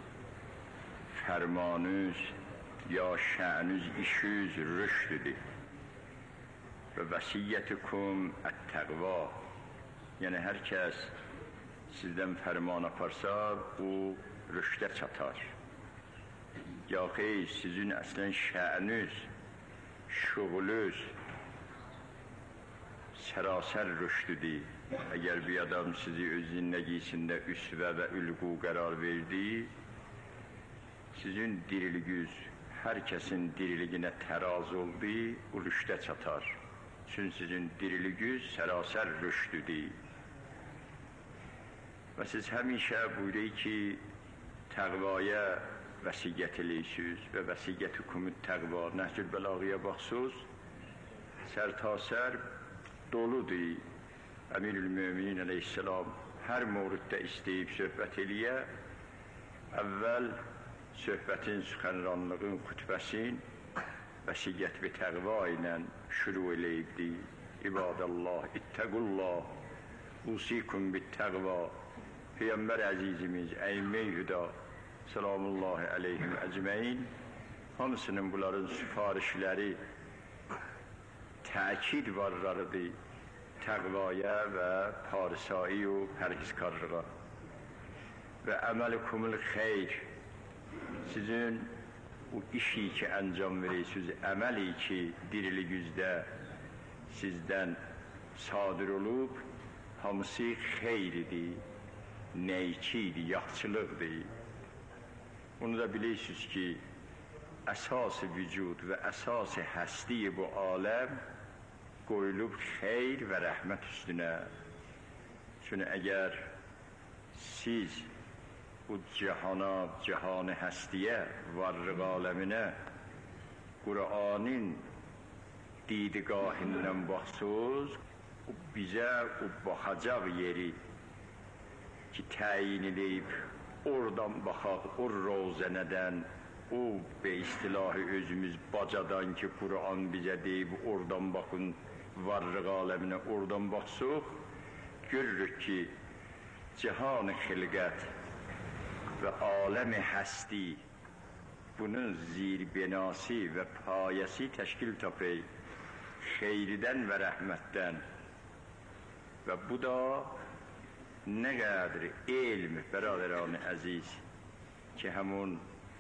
fərmanüz, ya şənüz, işüz rüşdüdür. Və vəsiyyətikum ət-təqva. Yəni, hər kəs sizdən fərman aparsa, bu rüşdə çatar. Ya xeyr, sizin əslən şənüz, şuğulüz sərasər rüşdüdür. Əgər bir adam sizi öz zindəgisində üsvə və ülqu qərar verdi, sizin diriliyiniz hər kəsin diriliyinə təraz oldu, o rüşdə çatar. Çünki sizin diriliyiniz sərasər rüşdüdür. Və siz həmişə buyuruyor ki, təqvaya vəsiyyət eləyirsiniz və vəsiyyət-i təqva, Nəhcül Bəlağıya baxsınız, sərtasər doludur. Əmirül-Möminin əleyhisselam hər mövriddə istəyib söhbət eləyə, əvvəl söhbətin, süxənranlığın, xütbəsin vəsiyyət və təqva ilə şüru eləyibdi. İbadallah, ittəqullah, usikum bit-təqva. Peyğəmbər əzizimiz, əymə-i hüda, salamullahi əleyhim əcməin, hamısının bunların sifarişləri təkid varlarıdır təqvaya və parisai və pərhizkarlığa. Və əməlikumul xeyr, sizin o işi ki əncam verirsiniz, əməli ki diriliyinizdə sizdən sadir olub, hamısı xeyridir, neyçidir, yaxçılıqdır. Onu da bilirsiniz ki, əsas-ı vücud və əsas-ı həsti bu aləm qoyulub xeyr və rəhmət üstünə. Çünki əgər siz bu cihana, cihan-ı həstiyə, varlıq aləminə Qur'anın didiqahından baxsınız, bizə o baxacaq yeri ki, təyin edib, oradan baxaq, o rozənədən, o be istilahi özümüz bacadan ki, Qur'an bizə deyib, oradan baxın, varlıq aləminə, oradan baxsıq, görürük ki, cihan-ı xilqət və aləm-i həsti bunun zirbinası və payəsi təşkil tapır xeyridən və rəhmətdən. Və bu da nə qədri elm, bəradəran əziz, ki, həmun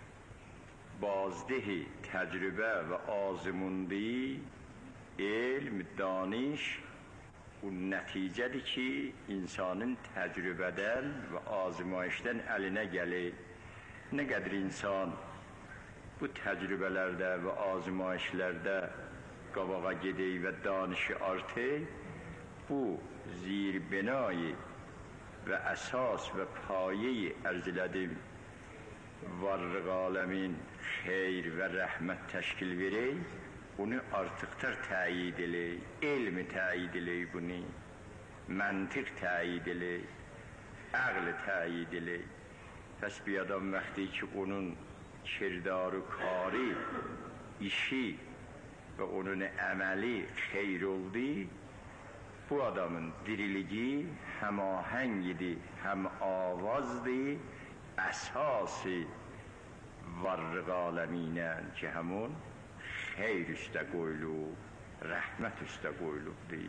bazdehi təcrübə və azmundi, elm, daniş, bu nəticədir ki, insanın təcrübədən və azmayışdan əlinə gəlir. Nə qədər insan bu təcrübələrdə və azmayışlərdə qabağa gedək və danışı artır, bu zirbinayı və əsas və payeyi ərz elədim, varlıq aləmin xeyr və rəhmət təşkil verək, bunu artıqdır təyid elək, elmi təyid elək bunu, məntiq təyid elək, əqli təyid elək. Pəs bir adam vaxtı ki, onun kirdarı, kari, işi və onun əməli xeyr oldu, bu adamın diriliyi həm ahəng idi, həm avazdır, əsası varlıq aləminə ki, həmun xeyr üstə qoyulub, rəhmət üstə qoyulubdur.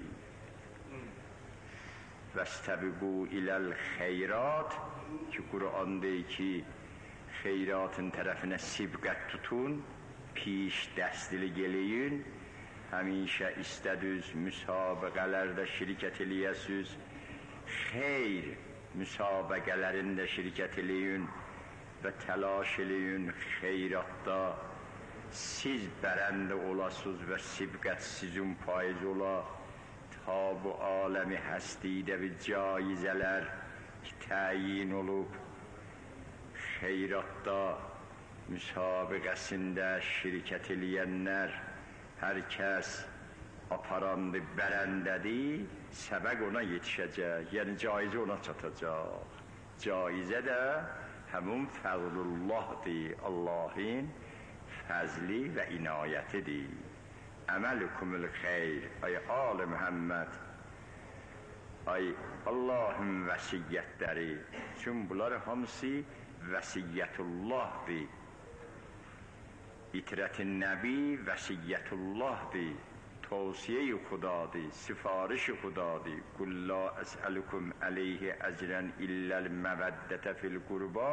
Vəstəbiqu iləl xeyrat ki, Qur'an deyir ki, xeyratın tərəfinə sibqət tutun, piş dəstili geleyin, həmişə istədüz müsabiqələrdə şirkət eləyəsiz, xeyr müsabiqələrində şirkət eləyin və təlaş eləyin xeyratda, siz bərəndə olasınız və sibqət sizin payız ola, ta bu aləmi həstidə və caizələr ki, təyin olub, xeyratda, müsabiqəsində şirkət eləyənlər, hər kəs aparandı, bərəndədir, səbəq ona yetişəcək, yəni caizə ona çatacaq. Caizə də həmun fəzlullahdır, Allahın fəzli və inayətidir. Əməlikumul xeyr, ay al-ı Muhammed, ay Allahın vəsiyyətləri, çünki bunlar hamısı vəsiyyətullahdır. İtirət-i nəbi vəsiyyətullahdır, tavsiye-i xudadır, sifarişi xudadır. Qul la əsəlukum əleyhi əcrən illəl məvəddətə fil qurba.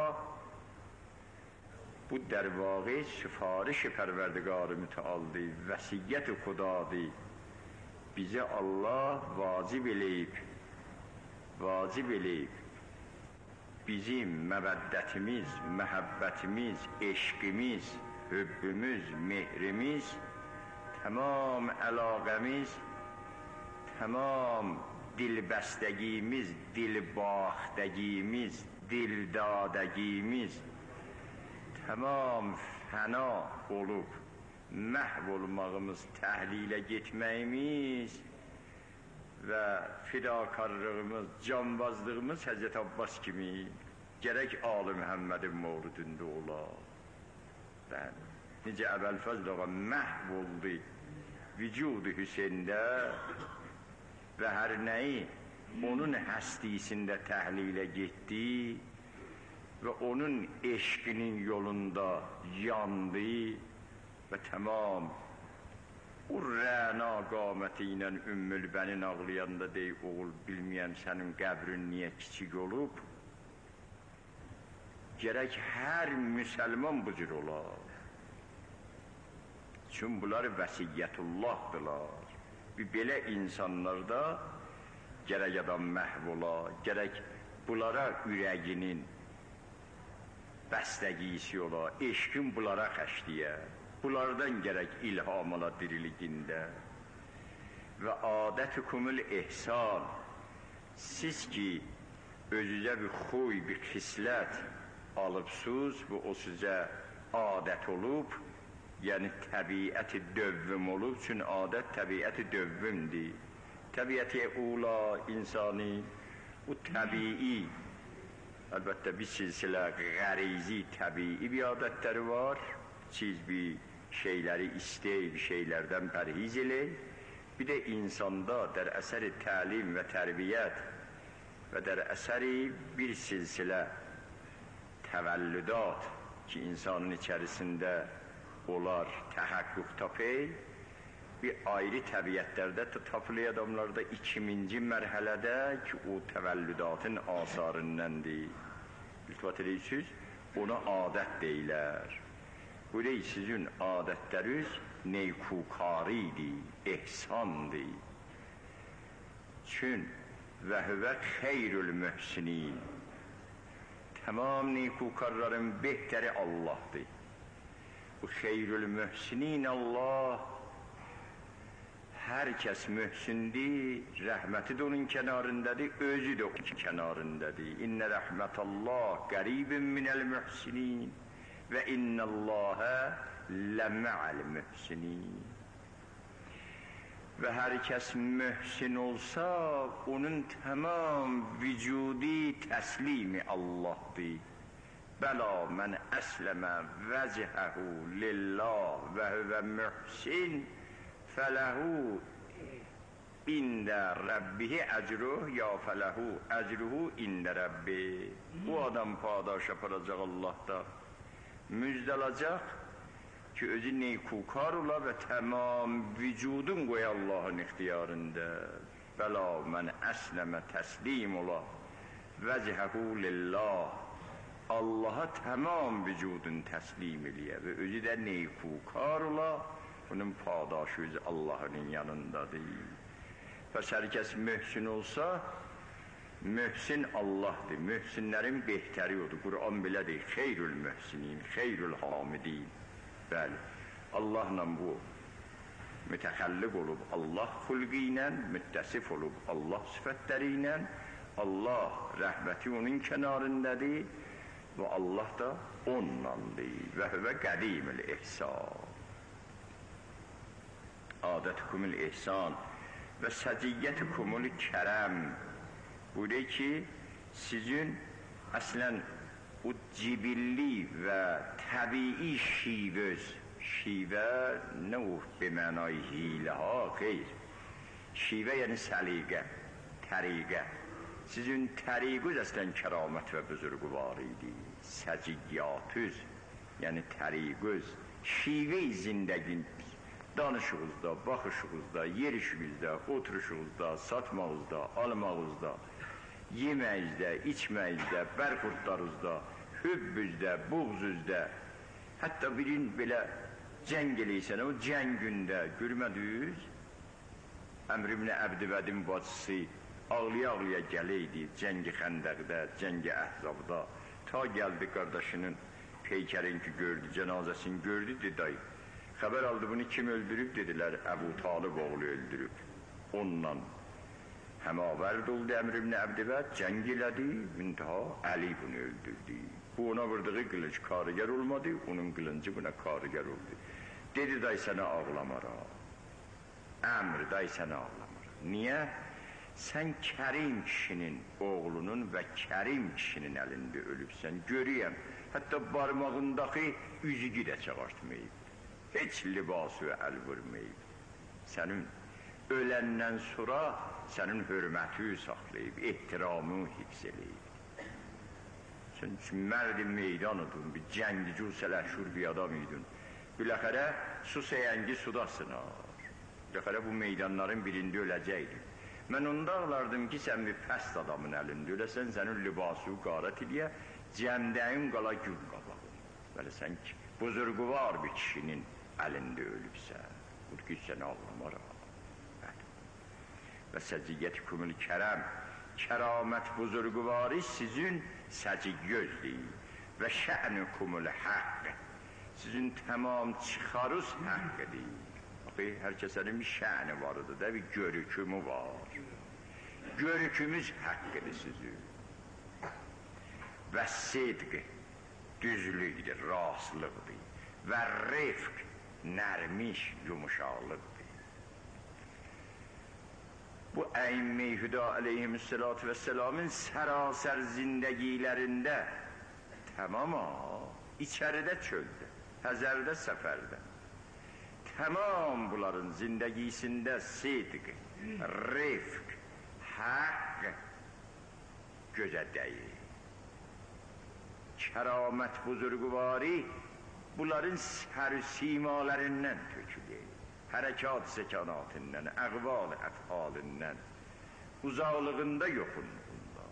Bu در واقع سفارش پروردگار متعالی وصیت خدا دی. bize Allah vacib eləyib vacib eləyib bizim məvəddətimiz, məhəbbətimiz, eşqimiz, hübbümüz, mehrimiz, tamam əlaqəmiz, tamam dilbəstəgiyimiz, dilbaxtəgiyimiz, dildadəgiyimiz tamam fəna olub məhv olmağımız, təhlilə getməyimiz və fidakarlığımız, canbazlığımız Həzrət Abbas kimi gərək Ali Məhəmmədin mövludunda olar. Bəli, necə Əbəlfəzl ağa məhv oldu vücudu Hüseyndə və hər nəyi onun həstisində təhlilə getdi və onun eşqinin yolunda yandı və tamam o rəna qaməti ilə Ümmül Bənin ağlayanda deyir, oğul bilməyəm sənin qəbrin niyə kiçik olub, gərək hər müsəlman bu cür olar. Çünki bunlar vəsiyyətullahdılar. Belə insanlarda gərək adam məhv ola, gərək bunlara ürəyinin bəstəgisi ola, eşqin bunlara xəşliyə, bunlardan gərək ilham ola diriligində. Və adət-ı ehsan, siz ki özünüzə bir xuy, bir xislət alıbsınız və o sizə adət olub, yəni təbiəti dövvüm olub, çünki adət təbiəti dövvümdir. Təbiəti ula insani, bu təbii, əlbəttə bir silsilə qərizi, təbii bir adətləri var, siz bir şeyləri istey, bir şeylərdən pərhiz elək, bir də insanda dər əsəri təlim və tərbiyyət və dər əsəri bir silsilə təvəllüdat ki, insanın içərisində olar təhəqqüq tapıl, bir ayrı təbiətlərdə tapılı adamlarda ikinci mərhələdə ki, o təvəllüdatın asarındandır. İltifat edirsiniz, ona adət deyilər. Bu deyil, sizin adətləriniz neykukaridir, ehsandır. Çün və hüvə xeyrül mühsinin. Tamam neykukarların behtəri Allah'dır. Bu xeyrül mühsinin Allah, hər kəs mühsindir, rəhməti də onun kənarındadır, özü də onun kənarındadır. İnnə rəhmətəllah qəribin minəl mühsinin və innəlləhə ləmə'əl mühsinin. Və hər kəs mühsin olsa, onun tamam vücudi təslimi Allah'dır. Bəla mən əsləmə vəcəhəhu lillah və hüvə mühsin fələhu ində Rabbihi əcruh ya fələhu əcruhu ində Rabbi. Bu adam padaş aparacaq Allah'da, müjdəlacaq ki, özü neykukar ola və tamam vücudun qoy Allah'ın ixtiyarında. Bəla mən əsləmə təslim ola vəcəhəhu lillah, Allah'a tamam vücudun təslim eləyə və özü də neykukar ola, bunun padaşı özü Allah'ın yanındadır. Bəs hər kəs mühsin olsa, mühsin Allah'dır, mühsinlərin behtəri odur. Qur'an belə deyir, xeyrül mühsinin, xeyrül hamidin. Bəli, Allahla bu mütəxəlliq olub, Allah xulqi ilə, müttəsif olub, Allah sifətləri ilə, Allah rəhməti onun kənarındadır və Allah da onlandır. Və hüvə qədimil ihsan. Adət-kumul ihsan və səciyyət-kumul kərəm. Bu deyir ki, sizin əslən o cibilli və təbii şivəz, şivə nə o bəmənay hilə ha, xeyr. Şivə yəni səliqə, təriqə. Sizin təriqüz əslən kəramət və büzürqü var idi. Səciyyatüz, yəni təriqüz, şivə-i zindəgin, danışığızda, baxışığızda, yerişinizdə, oturuşunuzda, satmağızda, almağızda, yeməyizdə, içməyizdə, bərxurtlarınızda, hübbüzdə, buğzüzdə, hətta birin belə cəng eləysən, o cəngündə görmədiniz, Əmr ibn Əbdivədin bacısı ağlaya-ağlaya gələydi cəngi xəndəqdə, cəngi əhzabda. Ta gəldi qardaşının peykərinki gördü, cənazəsini gördü, dedi, ay, xəbər aldı bunu kim öldürüb, dedilər, Əbu Talib oğlu öldürüb. Onunla həmavərd oldu Əmr ibn Əbdivət, cəng elədi, intiha Əli bunu öldürdü. Bu ona vurduğu qılıç karıgər olmadı, onun qılıncı buna karıgər oldu. Dedi, day sənə ağlamara. Əmr, day sənə ağlamara. Niyə? Sən Kərim kişinin oğlunun və Kərim kişinin əlində ölübsən, görəyəm. Hətta barmağındakı üzüqü də çağartmayıb. Heç libası əl vurmayıb. Sənin öləndən sonra sənin hörməti saxlayıb, ehtiramı hifz eləyib. Sən mərd-i meydanıdın, bir cəngici sələşur bir adam idin. Biləxərə su səyəngi suda sınar. Biləxərə bu meydanların birində öləcəkdir. Mən onda ağlardım ki, sən bir pəst adamın əlində öləsən, sənin libası qarət eləyə, cəmdəyin qala gün qabağı. Bəli, sən ki, buzurguvar bir kişinin əlində ölübsən. Budur ki, səni ağlamara. Və səciyyət-kumul kərəm, kəramət buzurguvari sizin səciyyözdür. Və şə'nukumul haqq, sizin tamam çıxarız haqqıdır. Hər kəsənin bir şəni varıdır da, bir görükümü var. Görükümüz haqqıdır sizin. Və sidq, düzlükdür, rastlıqdır. Və rifq, nərmiş, yumuşaqlıqdır. Bu əimmə-i hüda aleyhissalatu vesselamın sərasər zindəgilərində tamama içəridə çöldə, həzərdə, səfərdə tamam bunların zindəgisində sidq, rifq, haqq gözə dəyir. Kəramət buzurguvari bunların sər-simalərindən tökülür. Hərəkat səkanatından, əqval əfalindən, uzaqlığında yoxunluğunda.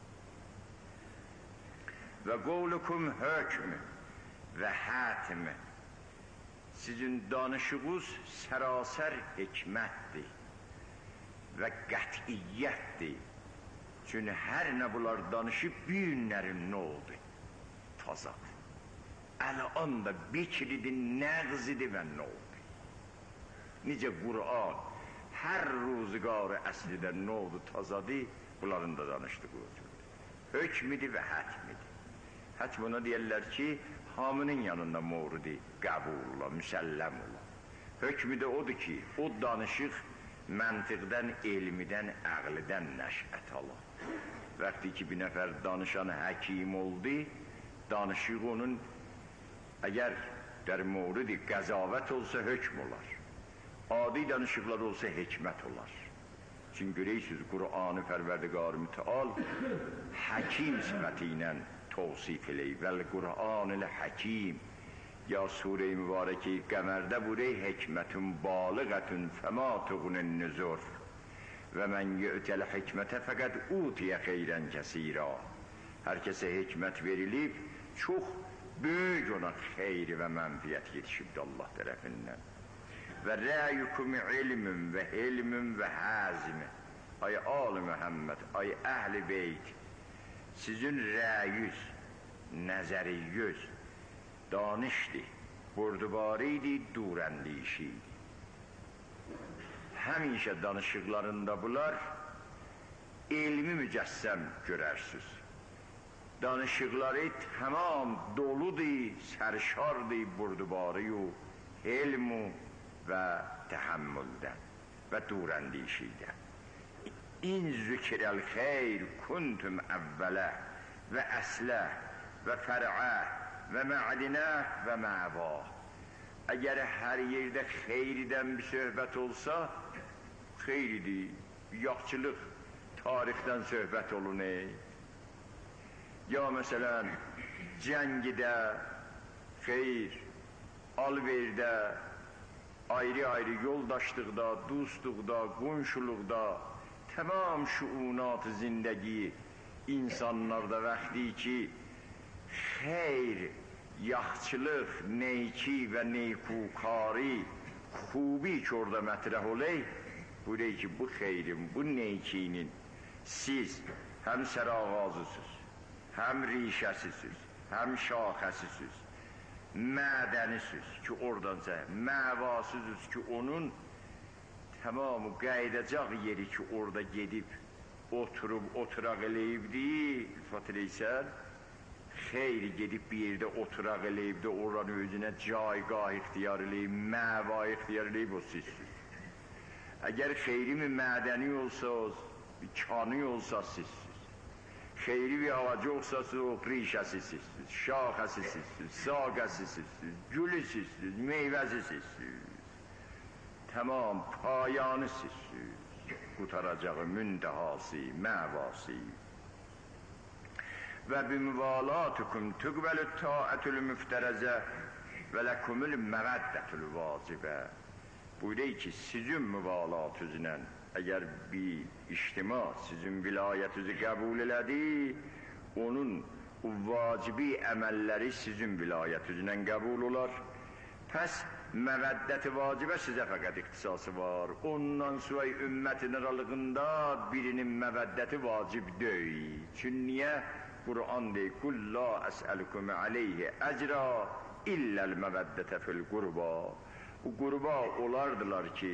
Və qovlukum hökmü və hətmi, sizin danışığınız sərasər hikmətdir və qətiyyətdir. Çünki hər nə bunlar danışıb, bir günlərin nə oldu? Tazadır. Əl-an da bikridir, nəğzidir və nə oldu? Necə Qur'an hər ruziqarı əslidə nə oldu, tazadır, bunların da danışdığı özüdür. Hökmidir və hətmidir. Hətm ona deyərlər ki, hamının yanında mevrudu qəbul ola, müsəlləm ola. Hökmü də odur ki, o danışıq məntiqdən, elmidən, əqlidən nəşət ala. Vəqti ki, bir nəfər danışan həkim oldu, danışıq onun, əgər der mevrudi qəzavət olsa hökm olar. Adi danışıqlar olsa hikmət olar. Çünki görəysiniz, Qur'an-ı Pərverdigar-ı Müteal həkim sifəti ilə tavsif eləyib. Vəl Qur'an-ı Həkim, ya Sure-i Mübarəki Qəmərdə burey hikmətun balıqətun fəma tuğunun nüzur və mən yü'təl hikmətə fəqət utiyə xeyrən kəsira. Hər kəsə hikmət verilib, çox böyük ona xeyri və mənfiyyət yetişibdir Allah tərəfindən. Və rəyukum ilmün və ilmün və həzmi. Ay al-ı Məhəmməd, ay əhl-i beyt, sizin rəyüz, nəzəriyyüz, danışdı, burdubarıydı, durəndişiydi. Həmişə danışıqlarında bunlar elmi mücəssəm görərsiniz. Danışıqları tamam doludur, sərşardır, burdubarıyı, elmu və təhəmmüldən və durəndişiydən. İn zükirəl xeyr kuntum əvvələ və əslə və fərə və mə'dinə və mə'va. Əgər hər yerdə xeyridən bir söhbət olsa, xeyridir, yaxçılıq, tarixdən söhbət olun ey. Ya məsələn, cəngidə, xeyr, alverdə, ayrı-ayrı yoldaşlıqda, dostluqda, qonşuluqda, tamam şuunat-ı zindəgi insanlarda vaxtı ki, xeyr, yaxçılıq, neyki və neykukari, xubi ki orada mətrəh oley, bu deyir ki, bu xeyrin, bu neykinin, siz həm sərağazısınız, həm rişəsisiz, həm şaxəsisiz, mədənisiz ki, oradanca məvasızız ki, onun tamamı qaydacaq yeri ki, orada gedib, oturub, oturaq eləyibdi, İlfat Reysel, xeyri gedib bir yerdə oturaq eləyibdi, oranı özünə caygah ixtiyar eləyib, məva ixtiyar eləyib, o sizsiz. Əgər xeyri mi mədəni olsaz, bir kanı olsa sizsiz. Xeyri bir ağacı olsaz, o rişəsi sizsiz, şaxəsi sizsiz, saqəsi sizsiz, gülü sizsiz, meyvəsi sizsiz. Tamam, payanı sizsiz, qutaracağı mündəhası, məvası. Və bimvalatukum tuqbəlü taətül müftərəzə və ləkumül məvəddətül vacibə. Buyuruyor ki, sizin müvalatınızla əgər bir ictima sizin vilayətinizi qəbul elədi, onun o vacibi əməlləri sizin vilayətinizlə qəbul olar. Pəs məvəddəti vacibə sizə fəqət ixtisası var. Ondan sonra ümmətin aralığında birinin məvəddəti vacib deyil. Çünki niyə? Qur'an deyir, qul la əsəlukum aleyhi əcra illəl məvəddətə fil qurba. Bu qurba olardılar ki,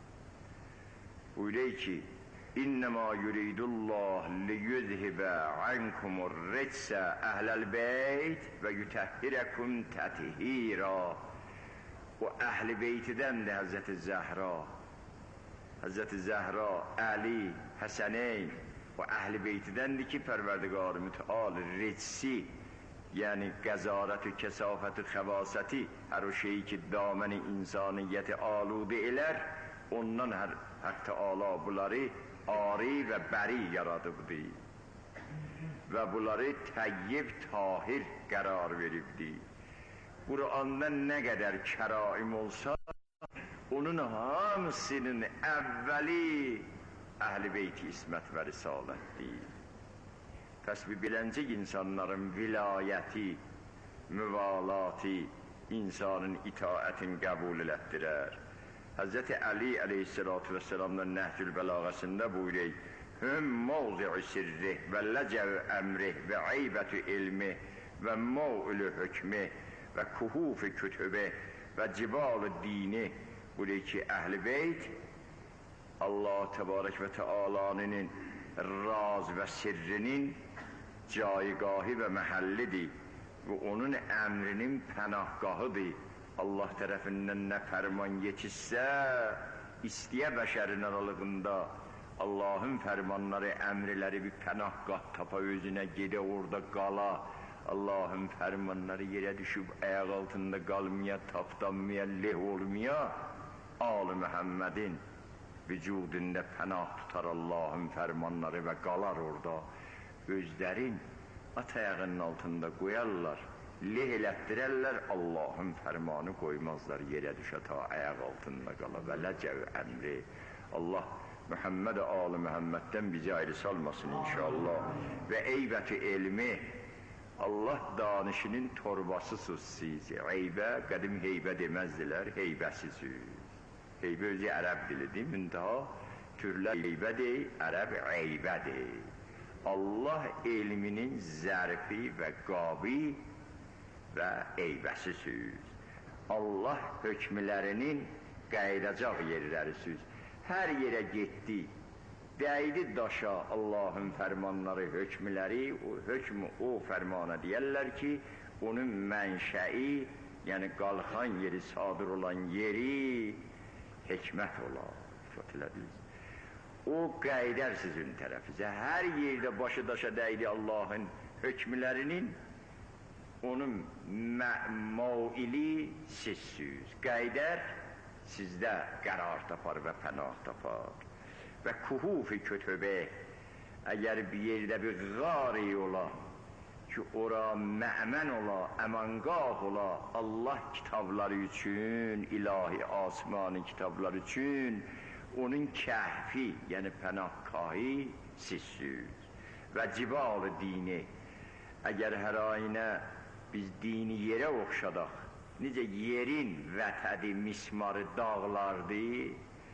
buyuruyor ki, İnnəmā yuridullah liyuzhibə ankumur ritsə əhləl beyt və yutəhhirəkum tətihira. O əhl-i beytidəndir Həzrəti Zəhra. Həzrəti Zəhra, Əli, Həsəneyn, o əhl-i beytidəndir ki, Pərverdigar-ı Müteal ritsi, yəni qəzarət-ü kəsafət-ü xəvasəti, hər o şeyi ki, daməni insaniyyəti aludə elər, ondan hər Hak Teala bunları ari və bəri yaradıbdı və bunları təyyib, tahir qərar veribdi. Qur'anda nə qədər kəraim olsa, onun hamısının əvvəli Əhl-i Beyti İsmət və Risalətdir. Pəs bir biləncək insanların vilayəti, müvalatı, insanın itaətin qəbul elətdirər. Həzrəti Əli əleyhissalatu vesselam'dan Nəhcül Bəlağəsində buyuruyor, hüm mavzi'u sirri və ləcəv əmri və eybətü ilmi və mav'ülü hükmi və kuhuf-i kütübü və cibal-ı dini. Buyuruyor ki, Əhl-i Beyt Allah Tebarek ve Teala'nın raz və sirrinin caigahı və məhəllidir və onun əmrinin pənahgahıdır. Allah tərəfindən nə fərman yetişsə, istəyə bəşərin aralığında Allahın fərmanları, əmrləri bir pənahgah tapa özünə gedə orada qala. Allahın fərmanları yerə düşüb ayaq altında qalmaya, tapdanmaya, leh olmaya, Al-ı Məhəmmədin vücudunda pənah tutar Allahın fərmanları və qalar orada. Özlərin at ayağının altında qoyarlar, leh elətdirərlər, Allahın fərmanı qoymazlar, yerə düşə ta ayaq altında qala və ləcəv əmri. Allah Muhammed-i Al-ı Məhəmməddən bizi ayrı salmasın inşallah. Və eybət-i elmi, Allah danışının torbasısız siz. Eybə, qədim heybə deməzdilər, heybəsiz. Heybə özü ərəb dilidir, müntəha türlər heybədir, ərəb eybədir. Allah elminin zərfi və qabi və eybəsiz. Allah hökmlərinin qaydacaq yerlərisiz. Hər yerə getdi, dəydi daşa Allahın fərmanları, hökmləri, o hökmü o fərmana deyərlər ki, onun mənşəi, yəni qalxan yeri, sadır olan yeri, hikmət olar. O qaydər sizin tərəfizə. Hər yerdə başı daşa dəydi Allahın hökmlərinin, onun maili sizsiz. Qaydər sizdə qərar tapar və pənah tapar. Və kuhuf-i kütübə, əgər bir yerdə bir qari ola, ki ora mə'mən ola, əmangah ola, Allah kitabları üçün, ilahi asmanı kitabları üçün, onun kəhfi, yəni pənahkahi sizsiz. Və cibal-ı dini, əgər hər ayinə biz dini yerə oxşadaq, necə yerin vətədi, mismarı dağlardır,